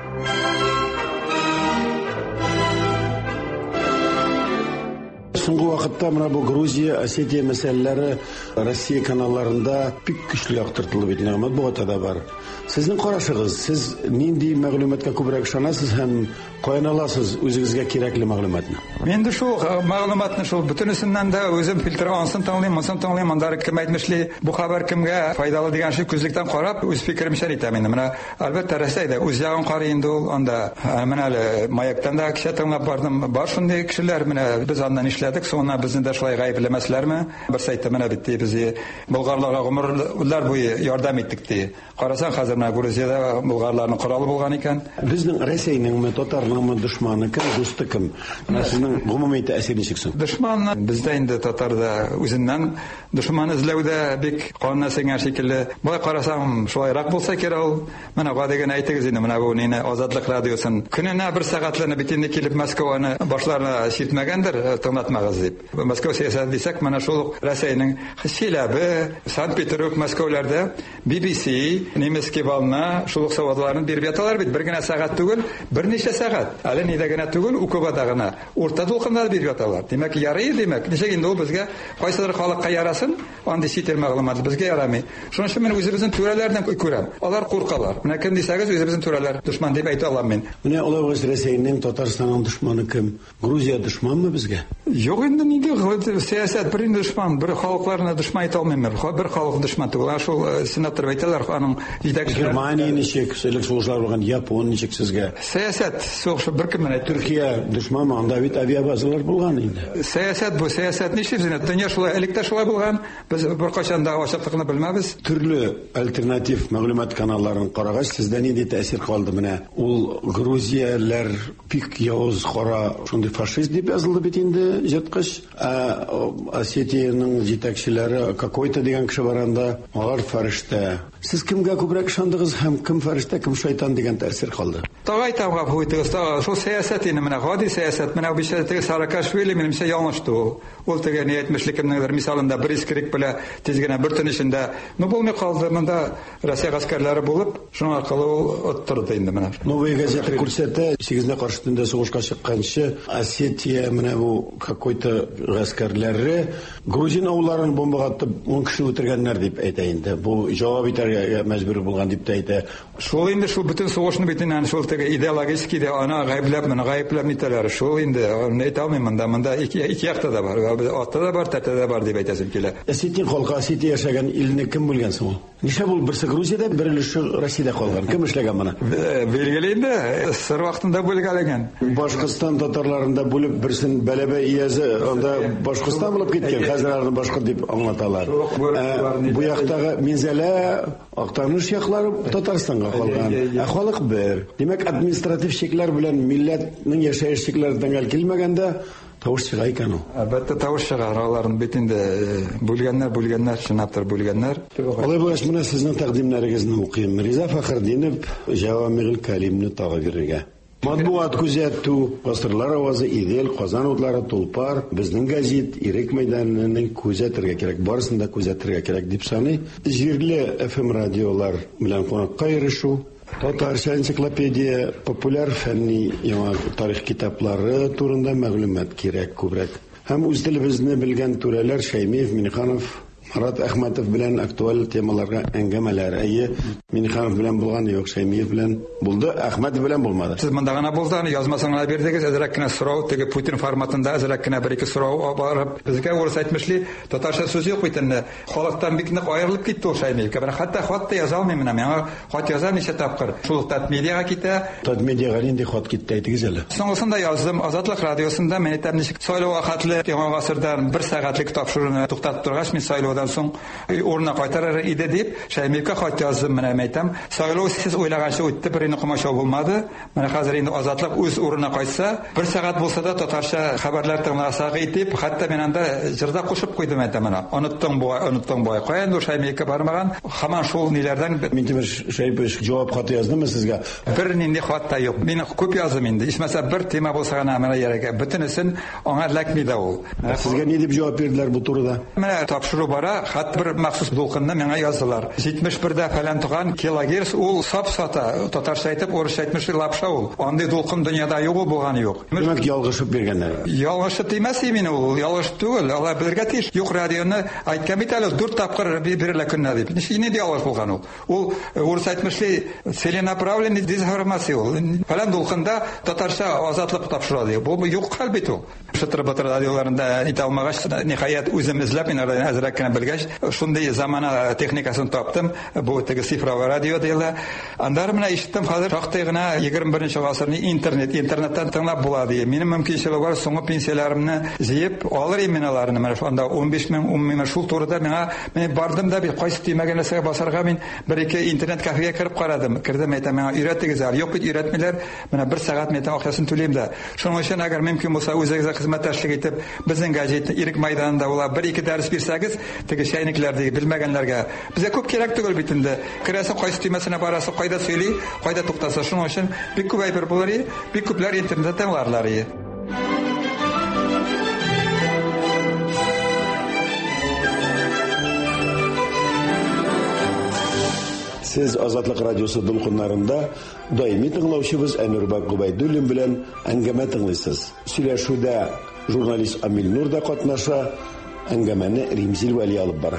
Соңгы вакытта менә бу Грузия, Осетия мәсьәләләре Россия каналларында бик көчле яктыртылып бит, матбугатта да бар. Сезнең карашыгыз, сез нинди мәгълүматка күбрәк ышанасыз һәм каян аласыз үзегезгә кирәкле мәгълүматны? Мен дә шул мәгълүматны шул бөтенесеннән дә үзем фильтр ансын тыңлыйм, ансын тыңлыйм, анда кем әйтмешли, бу хәбәр кемгә файдалы дигән шул күзлектән карап, үз фикерем шәр итәм инде. Менә әлбәттә Россиядә үз ягын карый инде ул, анда менә әле Маяктан да кеше тыңлап бардым. Бар шундый кешеләр, менә без аннан эшләдек, соңына безне дә шулай гаепләмәсләрме? Бер сайтта менә битте, без болгарларга гомерләр буе ярдәм иттек ди. Карасаң хәзер менә Грузиядә болгарларның коралы булган икән. Безнең Россиянең татарларның дошманы кем, дусты кем? Менә сезнең гомуми тәэсир ничексең? Дошман бездә инде татарда үзеннән дошман эзләүдә бик канына сеңгән шикелле. Бай карасаң шулайрак булса кирәк ул. Менә гадигән әйтегез инде, менә бу нене Азатлык радиосын көненә бер сәгатьләрне бит инде килеп Москваны башларына шитмәгәндер, тыңлатмагыз дип. Москва сәясәт дисәк, менә шул Россиянең Чиләбе, Санкт-Петербург, Москваларда би би си, немецкий волна, шул савадларын биреп яталар бит. Бер генә сәгать түгел, берничә сәгать. Әле нидә генә түгел, укыбада гына. Урта дулкыннар биреп яталар. Димәк, ярый, димәк. Ничек инде ул безгә кайсыдыр халыкка ярасын, андый читер мәгълүмат безгә ярамый. Шуның өчен мин үзебезнең түрәләрдән күрәм. Алар куркалар. Менә кем дисәгез, үзебезнең түрәләр дошман дип әйтә алам мин. Менә алар Россиянең, Татарстанның дошманы кем? Грузия дошманмы безгә? Юк инде, нинди сәясәт бер дошман, бер халыкларны дошман итә алмыйм. Бер халык дошман түгел. Шул сенатор әйтәләр, аның җитәкчеләре Германия ничек, сәлек сугышлар булган, Япон ничек сезгә? Сәясәт сугышы бер кем менә Төркия дошман, анда бит авиабазалар булган инде. Сәясәт бу, сәясәт ничек зинә? Дөнья шулай, электә шулай булган. Без бер качан да ачыклыкны белмәбез. Төрле альтернатив мәгълүмат каналларын карагач, сездә нинди тәэсир калды менә? Ул Грузияләр бик явыз кара, шундый фашист дип язылды бит инде җыткыч. Осетияның җитәкчеләре какой-то дигән кеше бар анда, алар фәрештә. Сез кемгә күбрәк ышандыгыз һәм кем фәрештә, кем шайтан дигән тәэсир калды? Тагай тагы һуйтыгыз, шул сәясәт инде менә гади сәясәт, менә бу шәһәрдәге Саакашвили минемчә ялгышты ул. Ул тегә ни әйтмешли кемнеңдер мисалында бер искерик белә тиз генә бер төн эчендә. Ну булмый калды, монда Россия гаскәрләре булып, шуның аркылы ул оттырды инде менә. Новая газета күрсәтә, сигезенче каршы төндә сугышка чыкканчы Осетия менә бу какой-то гаскәрләре Грузин авылларын бомбагатып он кеше үтергәннәр дип әйтә инде. Бу җавап итәргә мәҗбүр булган дип әйтә. Шул инде шул бөтен сугышны битеннән шул теге идеологический дә ана гаепләп, менә гаепләп итәләр. Шул инде әйтә алмыйм монда, монда ике ике якта да бар. Атта да бар, тәтә дә бар дип әйтәсем килә. Осетия халкы, Осетия яшәгән илне кем белгән соң ул? Нишләп ул берсе Грузиядә, берсе Россиядә калган? Кем эшләгән моны? Белгеле инде, сыр вакытында бүлгәләгән. Башкортстан татарларында бүлеп берсен Бәләбәй иязе, анда Башкортстан булып киткән, хәзер башкорт дип аңлаталар. Бу яктагы Минзәлә, Актаныш яклары Татарстанга калган. Ә халык бер. Димәк, административ шикләр белән милләтнең яшәеш шикләреннән килмәгәндә тавыш чыга икән ул. Әлбәттә тавыш чыга, аларның бит инде бүлгәннәр, бүлгәннәр, чынаптыр бүлгәннәр. Алай булгач, менә сезнең тәкъдимнәрегезне укыйм. Риза Фәхретдинов Җавамигул Калимне тагы бирергә. Матбугат күзәтү, гасырлар авазы, Идел, Казан утлары, Тулпар, безнең газет, Ирек мәйданының күзәтергә кирәк, барысын да күзәтергә кирәк дип саный. Җирле эф эм радиолар белән кунакка ирешү, татарча энциклопедия, популяр фәнни яңа тарих китаплары турында мәгълүмат кирәк күбрәк. Һәм үз телебезне белгән түрәләр Шәймиев, Минханов, Марат Әхмәтов белән актуаль темаларга әңгәмәләр. Әйе, Миниханов белән булган, юк, Шәймиев белән булды, Әхмәтов белән булмады. Сез монда гына булды, язмасыңа бирдегез, әзрәк кенә сорау, теге Путин форматында әзрәк кенә бер-ике сорау барып, безгә урыс әйтмешли, татарча сүз юк бит инде. Халыктан бик нык аерылып китте ул Шәймиевкә. Бер хәтта хат та яза алмый менә. Миңа хат яза ничә тапкыр. Шул Татмедиага китә. Татмедиага инде хат китте, әйтегез әле. Соңгысында яздым, Азатлык радиосында мен әйтәм, ничек сайлауга хатлы яңа гасырдан бер сәгатьлек тапшыруны туктатып торгач, мин сайлаудан соң урынына кайтарыр иде дип, Шәймиевкә хат яздым, менә әйтәм. Сайлау сез уйлаганча үтте, бер инде комачау булмады. Менә хәзер инде Азатлык үз урынына кайтса, бер сәгать булса да татарча хәбәрләр тыңласак итеп, хәтта мен анда җырда кушып куйдым әйтәм менә. Оныттың бу, оныттың бу. Каян ул Шәймиевкә бармаган? Һаман шул ниләрдән мин тимер Шәймиев җавап хаты яздымы сезгә? Бер нинди хат та юк. Мин күп яздым инде. Исмәсә бер тема булса гына менә ярәгә. Бөтенесен аңа ләкми дә ул. Сезгә ни дип җавап бирделәр бу турыда? Менә тапшыру бара, хат бер махсус дулкынны миңа яздылар. җитмеш бер дә фәлән туган килогерц ул сап сата. Татарча әйтеп, урысча әйтмеш лапша ул. Андый дулкын дөньяда юк булган юк. Димәк, ялгышып биргәннәр. Ялгышып тимәс имен ул, ялгыш түгел. Алар белергә тиеш. Юк, радионы әйткән бит әле дүрт тапкыр бирелә көннә дип. Ничек инде ялгыш булган ул? Ул урыс әйтмешли целенаправленный дезинформация ул. Фәлән дулкында татарча азатлык тапшыра ди. Бу юк хәл бит ул. Шытыр-бытыр радиоларында әйтә алмагач, ниһаять үзем эзләп инде әзрәк кенә белгәч, шундый замана техникасын таптым. Бу теге цифровой радио диелә. Андар менә ишеттем, хәзер шактый гына егерме беренче гасырны интернет, интернеттан тыңлап була ди. Минем мөмкинчелеге бар, соңгы пенсияларымны җыеп алыр идем аларны. Менә шунда он биш мең, ун мең шул турыда миңа мен бардым да бит кайсы тимәгән нәрсәгә басарга мин бер-ике интернет кафега кирип карадым. Кирдем, әйтәм, миңа өйрәтегез әле. Юк бит, өйрәтмиләр. Менә бер сәгать мен акчасын түлим дә. Шуның өчен әгәр мөмкин булса үзегезгә хезмәттәшлек итеп, безнең газетны Ирек мәйданында була бер-ике дәрес бирсәгез, теге шәйникләрдә белмәгәннәргә. Безгә күп кирәк түгел бит инде. Керәсең кайсы тимәсенә барасы, кайда сөйли, кайда туктаса. Шуның өчен бик күп әйбер булыр иде, бик күпләр интернеттан тыңларлар иде. Сез Азатлык радиосы дулкыннарында даими тыңлаучыбыз Әнүрбәк Губайдуллин белән әңгәмә тыңлыйсыз. Сөйләшүдә журналист Амил Нур да катнаша, әңгәмәне Римзил Вәли алып бара.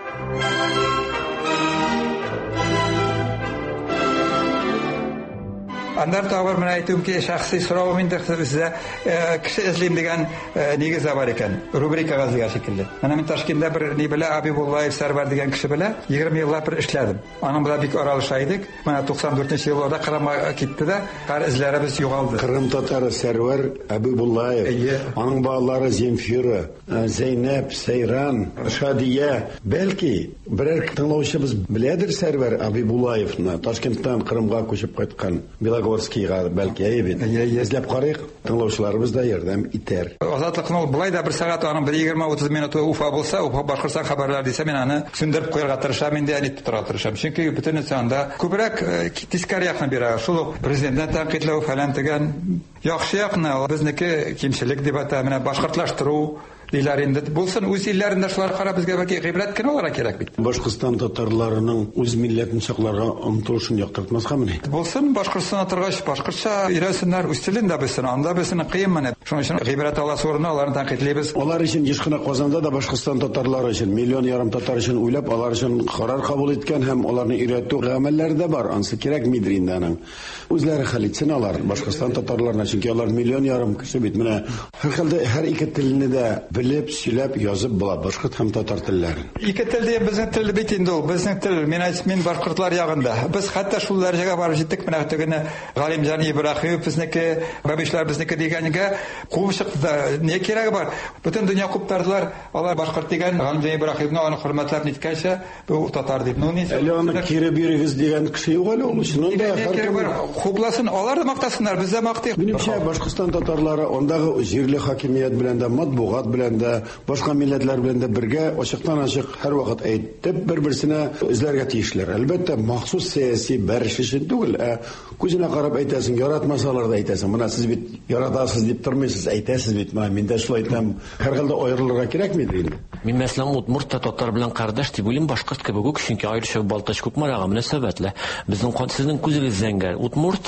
Андар тавыр менә әйтүем ки, шәхси соравым инде сезгә кеше эзлим дигән нигез бар икән. Рубрикага зыя шикелле. Менә мин Ташкентта бер ни белә Абибуллаев Сәрвәр дигән кеше белә егерме еллап бер эшләдем. Аның белән бик аралаша идек. Менә туксан дүртенче елларда Кырымга китте дә, һәр эзләребез югалды. Кырым татары Сәрвәр Абибуллаев, аның балалары Земфира, Зәйнәп, Сейран, Шадия, бәлки берәр тыңлаучыбыз беләдер Сәрвәр Абибуллаевны, Ташкенттан Кырымга күчеп кайткан. Белогорскийга бәлки әйбит. Эзләп карыйк, тыңлаучыларыбыз да ярдәм итәр. Азатлыкны булай да бер сәгать аның бер егерме-утыз минуты Уфа булса, Уфа Башкортстан хәбәрләр дисә, мин аны сүндереп куярга тырышам, инде әнит тотарга тырышам. Чөнки бөтен санда күбрәк тискәр якны бирә. Шул президентны тәнкыйтьләү фәлән дигән яхшы якны, безнеке кимчелек дип әйтә, менә башкортлаштыру диләр инде. Булсын үз илләрендә шулар карап безгә бәлки гыйбрәт кенә алырга кирәк бит. Башкортстан татарларының үз милләтен сакларга омтылышын яктыртмаска мени. Булсын Башкортстан торгач башкортча өйрәнсеннәр, үз телен дә белсен, анда белсен кыен менә. Шуның өчен гыйбрәт аласы урынына аларны тәнкыйтьләйбез. Алар өчен еш кына Казанда да Башкортстан татарлары өчен миллион ярым татар өчен уйлап, алар өчен карар кабул иткән һәм аларны өйрәтү гамәлләре дә бар. Ансы кирәк мидер инде аның. Үзләре хәл итсен алар Башкортстан татарларына, чөнки алар миллион ярым кеше бит. Менә һәрхәлдә һәр ике телне дә белеп, сөйләп, язып була башкорт һәм татар телләрен. Ике тел дигән безнең тел бит инде ул, безнең тел. Мин мин башкортлар ягында. Без хәтта шул дәрәҗәгә барып җиттек, менә тегене Галимҗан Ибраһимов безнеке, Бәбишләр безнеке дигәнгә куып чыкты. Не кирәге бар? Бөтен дөнья куптардылар. Алар башкорт дигән Галимҗан Ибраһимовны аны хөрмәтләп ниткәнчә, бу татар дип. Ну ни? Әле аны кире бирегез дигән кеше юк әле ул өчен. Анда һәркем хупласын, алар да мактасыннар, без дә мактыйк. Минемчә Башкортстан татарлары андагы җирле хакимият белән дә, матбугат белән дә, башка милләтләр белән дә бергә ачыктан-ачык һәр вакыт әйтеп бер-берсенә эзләргә тиешләр. Әлбәттә, махсус сәяси бәриш өчен түгел, ә күзенә карап әйтәсең, яратмасалар да әйтәсең. Менә сез бит яратасыз дип тормыйсыз, әйтәсез бит. Мин дә шулай әйтәм. Һәрхәлдә аерылырга кирәкмидер инде. Мин мәсәлән удмурт татар белән кардәш дип уйлыйм, башкорт кебек үк, чөнки аеруча Балтач Күкмарага мөнәсәбәтле. Безнең сезнең күзегез зәңгәр. Удмурт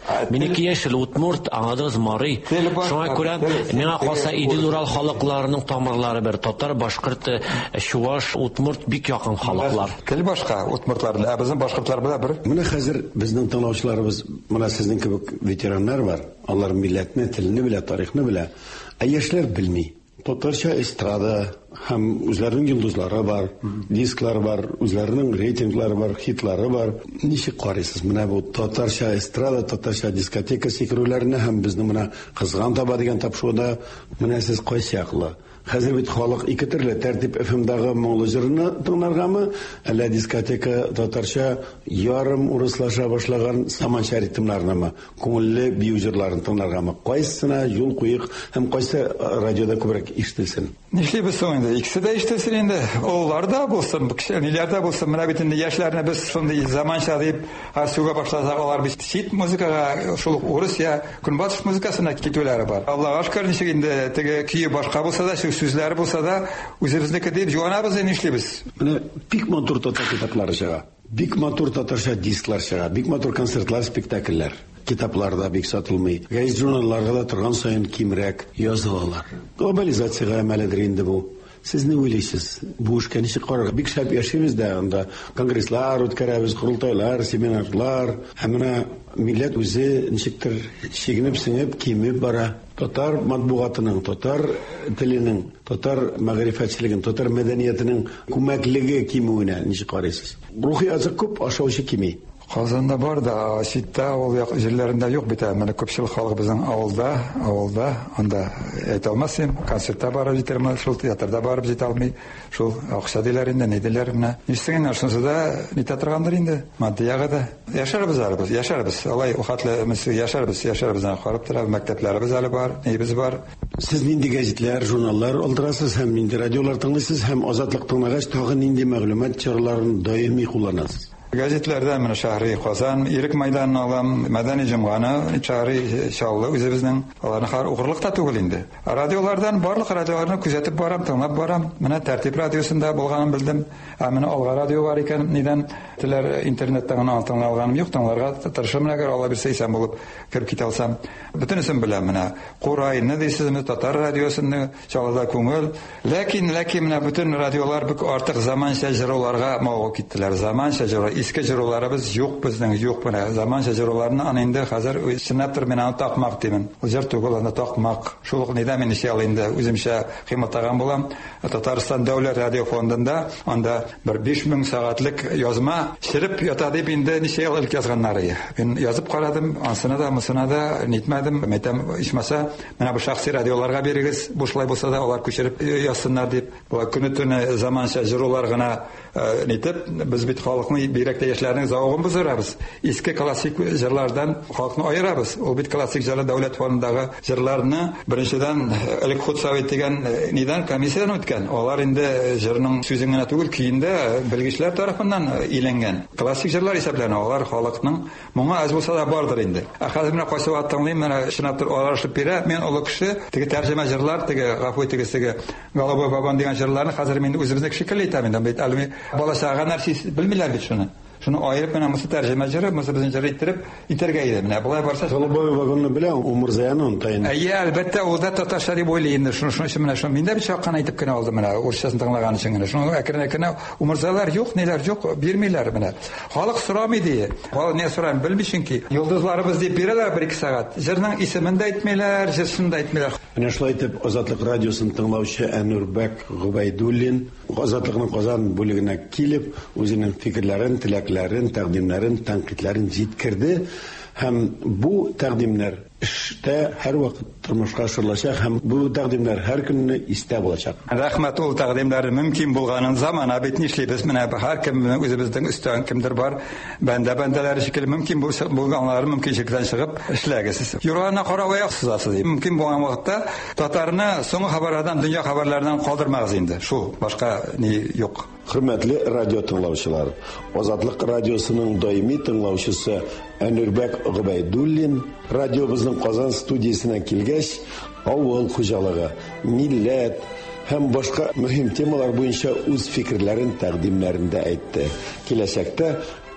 Минеке яшел Удмурт, аңадыз Марый. Шуңа күрә миңа калса Идел Урал халыкларының тамырлары бер. Татар, башкорт, чуваш, Удмурт бик якын халыклар. Тел башка Удмуртларның, ә безнең башкортлар белән бер. Менә хәзер безнең тыңлаучыларыбыз, менә сезнең кебек ветераннар бар. Алар милләтне, телне белә, тарихны белә. Ә яшьләр белми. Татарча эстрада һәм үзләренең йолдызлары бар, дисклар бар, үзләренең рейтинглары бар, хитлары бар. Ничек карыйсыз менә бу татарча эстрада, татарча дискотека сикерүләренә һәм безнең менә кызган таба дигән тапшыруда менә сез кайсы яклы? Хәзер бит халык ике төрле тәртип эф эм-дагы моңлы җырны тыңларгамы, әллә дискотека татарча ярым урыслаша башлаган заманча ритмнарнымы, күңелле бию җырларын тыңларгамы? Кайсына юл куйык һәм кайсы радиода күбрәк ишетелсен? Нишлибез соң инде? Икесе дә ишетелсен инде. Оллар да булсын, кешеләрдә булсын, менә бит инде яшьләрне без шундый заманча дип һәрсүгә башласак, алар бит чит музыкага, шул урыс я көнбатыш музыкасына китүләре бар. Аллага шөкер, ничек инде теге көе башка булса да, сүзләре булса да, үзебезнеке дип җуанабыз, нишлибез? Менә бик матур татар китаплары чыга. Бик матур татарча дисклар чыга. Бик матур концертлар, спектакльләр. Китапларда бик сатылмый. Гәзит журналларга да торган саен кимрәк язылалар. Глобализациягә әмәледер инде бу. Сез не уйлыйсыз? Бу эшкә ничек карарга? Бик шәп яшибез дә, анда конгресслар үткәрәбез, курултайлар, семинарлар. Һәм менә милләт үзе ничектер чигенеп, сеңеп, кимеп бара. Татар матбугатының, татар теленең, татар мәгърифәтчелеген, татар мәдәниятенең күмәклеге кимүенә ничек карыйсыз? Рухи азык күп, ашаучы кими. Казанда бар да, читтә авыл җирләрендә юк бит. Менә күпчелек халык безнең авылда, авылда, анда әйтә алмассым, концертта барып җитерме, шул театрда барып җитә алмый, шул акча диләр инде, ни диләр менә. Нисәгән шунысы да нитә торгандыр инде. Матди ягы да. Яшәрбез әле, яшәрбез. Алай ухатлы мис яшәрбез, яшәрбез карап тора, мәктәпләребез әле бар, нибез бар. Сез нинди гәзитләр, журналлар алдырасыз һәм нинди радиолар тыңлыйсыз һәм Азатлык тыңлагач тагы нинди мәгълүмат чырларын даими кулланасыз? Газетләрдә менә шәһри Казан, Ирек мәйданын алам, Мәдәни җомганы, шәһри Чаллы үзебезнең, аларны һәр угырлыкта түгел инде. Радиолардан барлык радиоларны күзәтеп барам, тыңлап барам. Менә Тәртип радиосында булганын белдем. Ә менә Алга радио бар икән, нидән теләр интернеттан гына тыңлалганым юк, тыңларга тырышам, әгәр Алла бирсә исән булып кирип китә алсам. Бөтенесен беләм менә. Курайны дисезме, Татар радиосында Чаллыда күңел, ләкин ләкин менә бөтен радиолар бик артык заманча җырларга мавык киттеләр. Заманча җырлар Иске җырларыбыз юк безнең, юк менә. Заманча җырларны аны инде хәзер синатор менә такмак димен. Җыр түгел, аны такмак. Шул ук нидә мен ишә инде үземчә кыйммәттаган булам. Татарстан дәүләт радио фондында анда бер биш мең сәгатьлек язма чиреп ята дип инде ничә ел элек язганнары. Мин язып карадым, ансына да, мусына да нитмәдем. Мәйтәм ишмәсә, менә бу шәхси радиоларга бирегез, бушлай булса да алар күчереп язсыннар дип. Бу көне-төне заманча җырлар гына нитеп, без бит халыкны бирәктә яшьләрнең завыгын бозырабыз. Иске классик җырлардан халыкны аерабыз. Ул бит классик җырлар дәүләт фондындагы җырларны беренчедән элек Худсовет дигән нидән комиссиядан үткән. Алар инде җырның сүзен генә түгел, көендә белгечләр тарафыннан иленгән. Классик җырлар исәпләнә. Алар халыкның моңа аз булса да бардыр инде. Ә хәзер менә кайсы вакыт тыңлыйм, менә шунатыр аралашып бирә. Мен олы кеше теге тәрҗемә җырлар, теге гафу итегезсеге Голубой бабан дигән җырларны хәзер мин үзебезнең шикелле әйтәм инде. Бит әлми балачага нәрсә белмиләр бит шуны. Шуны аерып менә мосы тәрҗемә җыры, мосы безнең җыры иттереп итәргә иде. Менә булай барса, Голубой вагонны белән Умурзаяны онтайын. Әйе, әлбәттә, ул да татарча дип уйлый инде. Шуны шуны менә шуны миндә бит чаккан әйтеп кенә алды менә, урысчасын тыңлаган өчен генә. Шуны әкрен-әкрен Умурзалар юк, ниләр юк, бирмиләр менә. Халык сорамый ди. Халык не сорам белми, чөнки йолдызларыбыз дип бирәләр бер-ике сәгать. Җырның исемен дә әйтмиләр, җырсын да әйтмиләр. Менә шулай итеп Азатлык радиосын тыңлаучы Әнүрбәк Губайдуллин Азатлыкның Казан бүлегенә килеп, үзенең фикерләрен, теләкләрен, тәкъдимнәрен, тәнкыйтьләрен җиткерде һәм бу тәкъдимнәр эштә һәр вакыт тормышка ашырылачак һәм бу тәкъдимнәр һәр көнне истә булачак. Рәхмәт, ул тәкъдимнәр мөмкин булганын замана бит нишлибез менә һәр кем үзебезнең өстән кемдер бар, бәндә-бәндәләр шикелле мөмкин булганнары мөмкин шикелдән чыгып эшләгез. Юргана карап аяк сызасыз дип. Мөмкин булган вакытта татарны соңгы хәбәрләрдән, дөнья хәбәрләреннән калдырмагыз инде. Шул, башка ни юк. Хөрмәтле радио тыңлаучылар, Азатлык радиосының даими тыңлаучысы Әнүрбәк Губайдуллин радиобызның Казан студиясына килгәч, авыл хуҗалыгы, милләт һәм башка мөһим темалар буенча үз фикерләрен тәкъдимнәрендә әйтте. Киләчәктә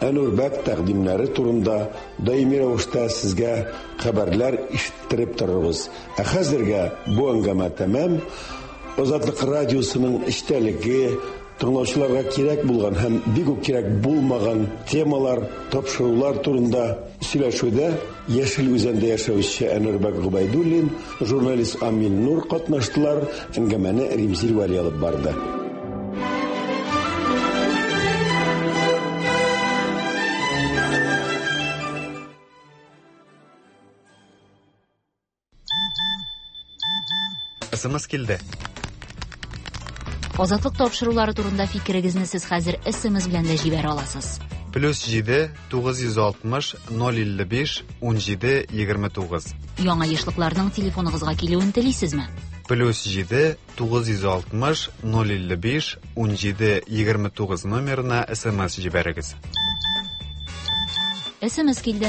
Әнүрбәк тәкъдимнәре турында даими рәвештә сезгә хәбәрләр ишеттереп торырбыз. Ә хәзергә бу әңгәмә тәмам. Азатлык радиосының эчтәлеге, тыңлаучыларга кирәк булган һәм бик үк кирәк булмаган темалар, тапшырулар турында сөйләшүдә Яшел Үзәндә яшәүче Әнүрбәк Губайдуллин, журналист Амин Нур катнаштылар. Әңгәмәне Римзил Вали алып барды. Смс килде. Азатлык тапшырулары турында фикерегезне сез хәзер эс-эм-эс белән дә җибәрә аласыз. плюс җиде тугыз йөз алтмыш ноль илле биш унҗиде егерме тугыз. Яңа ешлыкларның телефоныгызга килүен телисезме? плюс җиде тугыз йөз алтмыш ноль илле биш унҗиде егерме тугыз номерына эс-эм-эс җибәрегез. эс-эм-эс килде.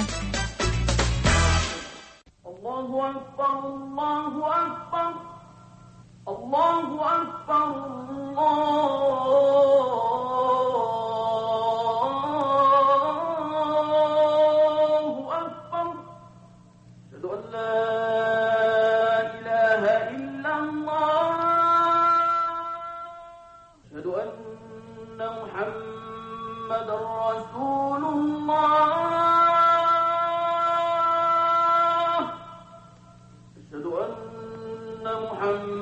Аллаһу акбар, Аллаһу акбар. Allahu Akbar, Allahu Akbar. Ashhadu an la ilaha illallah. Ashhadu anna Muhammadar Rasulullah. Ashhadu anna Muhammadar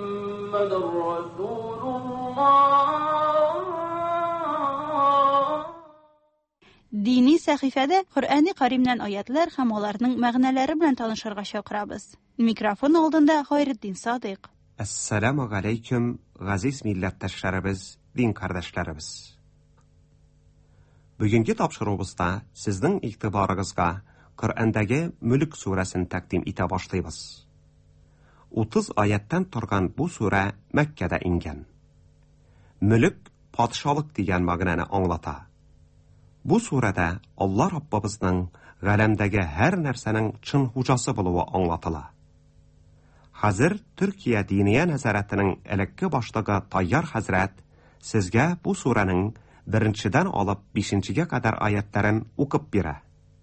Dini сәхифәдә Коръәни Каримнән аятлар һәм аларның мәгънәләре белән танышырга чакырабыз. Микрофон алдында Хайретдин Садыйк. Ассаламу алейкум, газиз милләттәшләребез, дин кардәшләребез. Бүгенге тапшыруыбызда сезнең игътибарыгызга Коръәндәге Мүлк сүрәсен тәкъдим итә башлыйбыз. утыз аяттан торган бу сүрә Мәккәдә ингән. Мүлк патшалык дигән мәгънәне аңлата. Бу сүрәдә Алла Раббыбызның галәмдәге һәр нәрсәнең чын хуҗасы булуы аңлатыла. Хәзер Төркия Диния нәзарәтенең элекке башлыгы Тайяр хәзрәт сезгә бу сүрәнең беренчедән алып бишенчегә кадәр аятларын укып бирә.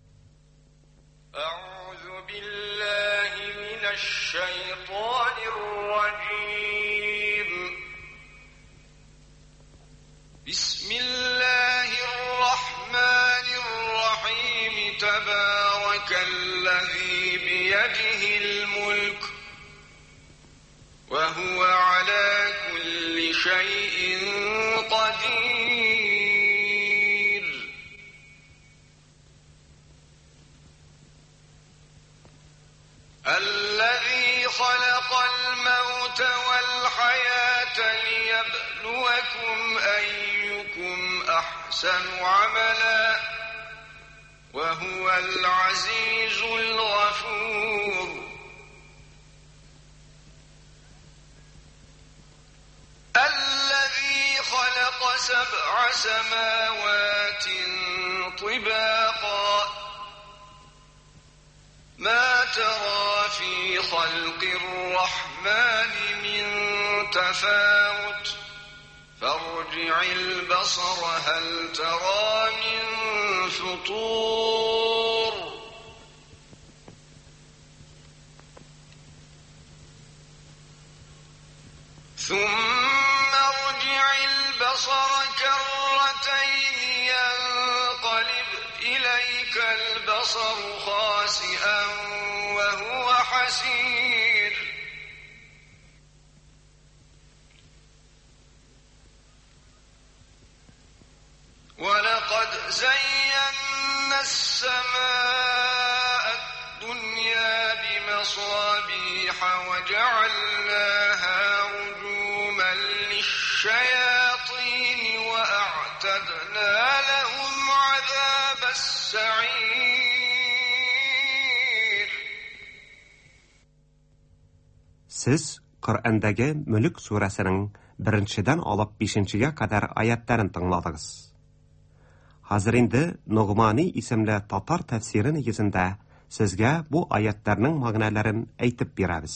بسم الله الرحمن الرحيم تبارك الذي بيده الملك وهو على كل شيء قدير الذي خلق الموت والحياة ليبلوكم أيكم أحسن عملا وهو العزيز الغفور الذي خلق سبع سماوات طباقا ما ترى في خلق الرحمن من تفاوت فارجع البصر هل ترى من فطور ثم ارجع البصر كرتين ينقلب إليك البصر خاسئا وهو حسير ولقد زينا السماء الدنيا بمصابيح وجعلناها رجوما للشياطين وأعتدنا لهم عذاب السعير. Siz Коръәндәге Мүлк сүрәсенең беренчедән алып бишенчегә кадәр аятларын тыңладыгыз. Хәзер инде Нугмани исемле татар тәфсире нигезендә сезгә бу аятларның мәгънәләрен әйтеп бирәбез.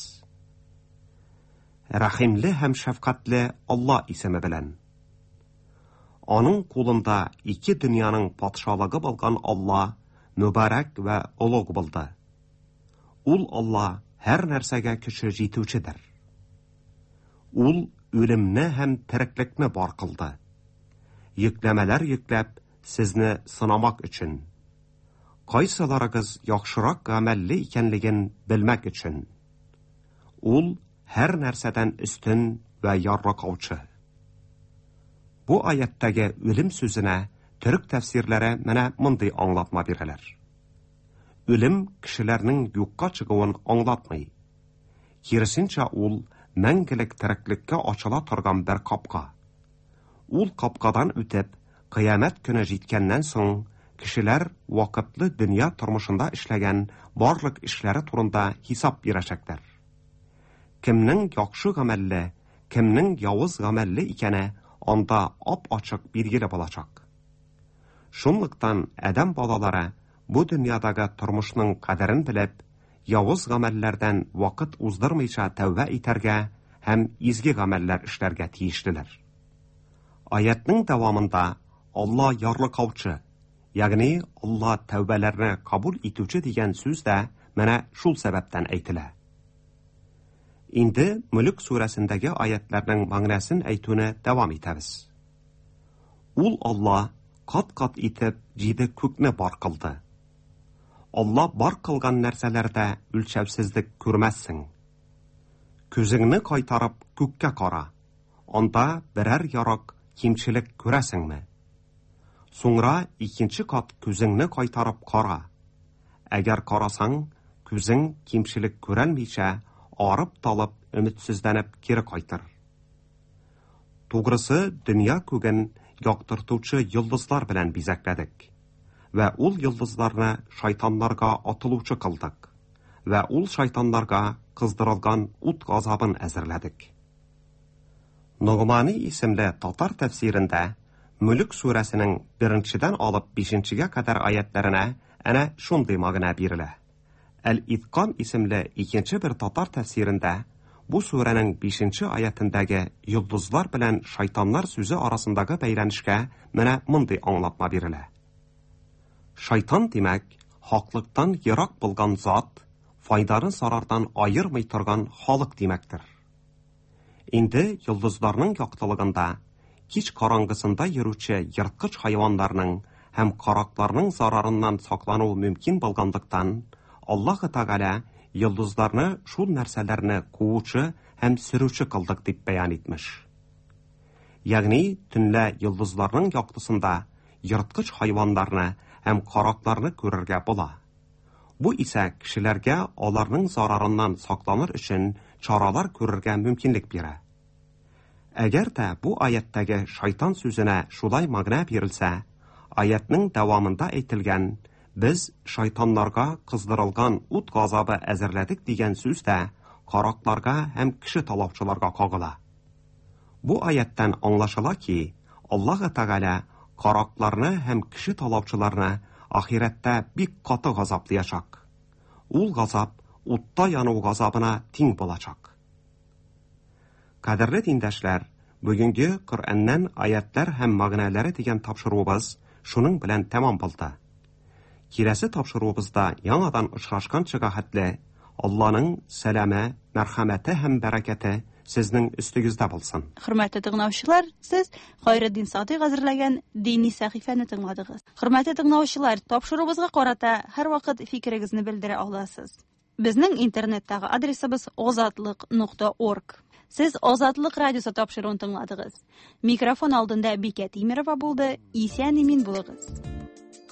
Рәхимле һәм шәфкатьле Алла исеме белән. Аның кулында ике дөньяның патшалыгы булган Алла мүбарәк вә олуг булды. Ул Алла һәр нәрсәгә көче җитүчедер. Ул үлемне һәм тереклекне бар кылды. Йөкләмәләр йөкләп, сезне сынамак өчен. Кайсыларыгыз яхшырак гамәлле икәнлеген белмәк өчен. Ул һәр нәрсәдән өстен вә ярракаучы. Бу аяттагы үлем сүзенә төрек тәфсирләре менә мондый аңлатма бирәләр. Үлем кешеләрнең юкка чыгуын аңлатмый. Киресенчә, ул мәңгелек тереклеккә ачыла торган бер капка. Ул капкадан үтеп, кыямәт көне җиткәннән соң, кешеләр вакытлы дөнья тормышында эшләгән барлык эшләре турында хисап бирәчәкләр. Кемнең яхшы гамәлле, кемнең явыз гамәлле икәне анда ап-ачык билгеле булачак. Шунлыктан адәм балалары бу дөньядагы тормышның кадерен белеп, явыз гамәлләрдән вакыт уздырмыйча тәүбә итәргә һәм изге гамәлләр эшләргә тиешлеләр. Аятның дәвамында Алла ярлыкаучы, ягъни Алла тәүбәләрне кабул итүче дигән сүз дә менә шул сәбәптән әйтелә. Инде Мөлк сүрәсендәге аятларның мәгънәсен әйтүне дәвам итәбез. Ул Алла кат-кат итеп җиде күкне бар кылды. Алла бар кылган нәрсәләрдә үлчәүсезлек күрмәссең. Күзеңне кайтарып күккә кара. Анда берәр ярак кимчелек күрәсеңме? Соңра икенче кат күзеңне кайтарып кара. Әгәр карасаң, күзең кимчелек күрәлмичә, арып талып, өметсезләнеп кире кайтыр. Тугрысы, дөнья күген яктыртучы йолдызлар белән бизәкләдек. Вә ул йолдызларны шайтаннарга атылучы кылдык. Вә ул шайтаннарга кыздырылган ут газабын әзерләдек. Нугмани исемле татар тәфсирендә Мөлк сүрәсенең беренчедән алып бишенчегә кадәр аятларына әнә шундый мәгънә бирелә. Әл-Итқан исемле икенче бер татар тәфсирендә бу сүрәнең бишенче аятындагы йолдызлар белән шайтаннар сүзе арасындагы бәйләнешкә менә мондый аңлатма бирелә. Шайтан димәк, хаклыктан ерак булган зат, файданы зарардан айырмый торган халык димәктер. Инде йолдызларның яктылыгында кич караңгысында йөрүче йырткыч хайваннарның һәм каракларның зарарыннан саклану мөмкин булгандыктан, Аллаһ Тәгалә йолдызларны шул нәрсәләрне куучы һәм сөрүче кылдык дип бәян итмеш. Ягъни төнлә йолдызларның яктысында йырткыч хайваннарны һәм каракларны күрергә була. Бу исә кешеләргә аларның зарарыннан сакланыр өчен чаралар күрергә мөмкинлек бирә. Әгәр дә бу аяттагы шайтан сүзенә шулай мәгънә бирелсә, аятның дәвамында әйтелгән «Без шайтаннарга кыздырылган ут газабы әзерләдек» дигән сүз дә каракларга һәм кеше талаучыларга кагыла. Бу аяттан аңлашыла ки, Аллаһ Тәгалә каракларны һәм кеше талаучыларны ахирәттә бик каты газаплаячак. Ул газап утта яну газабына тиң булачак. Кадерле диндәшләр, бүгенге Коръәннән аятлар һәм мәгънәләре дигән тапшыруыбыз шуның белән тәмам булды. Киләсе тапшыруыбызда яңадан очрашканчыга хәтле Алланың сәламе, мәрхәмәте һәм бәрәкәте сезнең өстегездә булсын. Хөрмәтле тыңлаучылар, сез Хайретдин Сатый хәзерләгән дини сәхифәне тыңладыгыз. Хөрмәтле тыңлаучылар, тапшыруыбызга карата һәрвакыт фикерегезне белдерә аласыз. Безнең интернеттагы адресыбыз озатлык нокта орг. Сез Азатлык радиосы тапшыруын тыңладыгыз. Микрофон алдында Бикә Тимерова булды. Исән-имин булыгыз.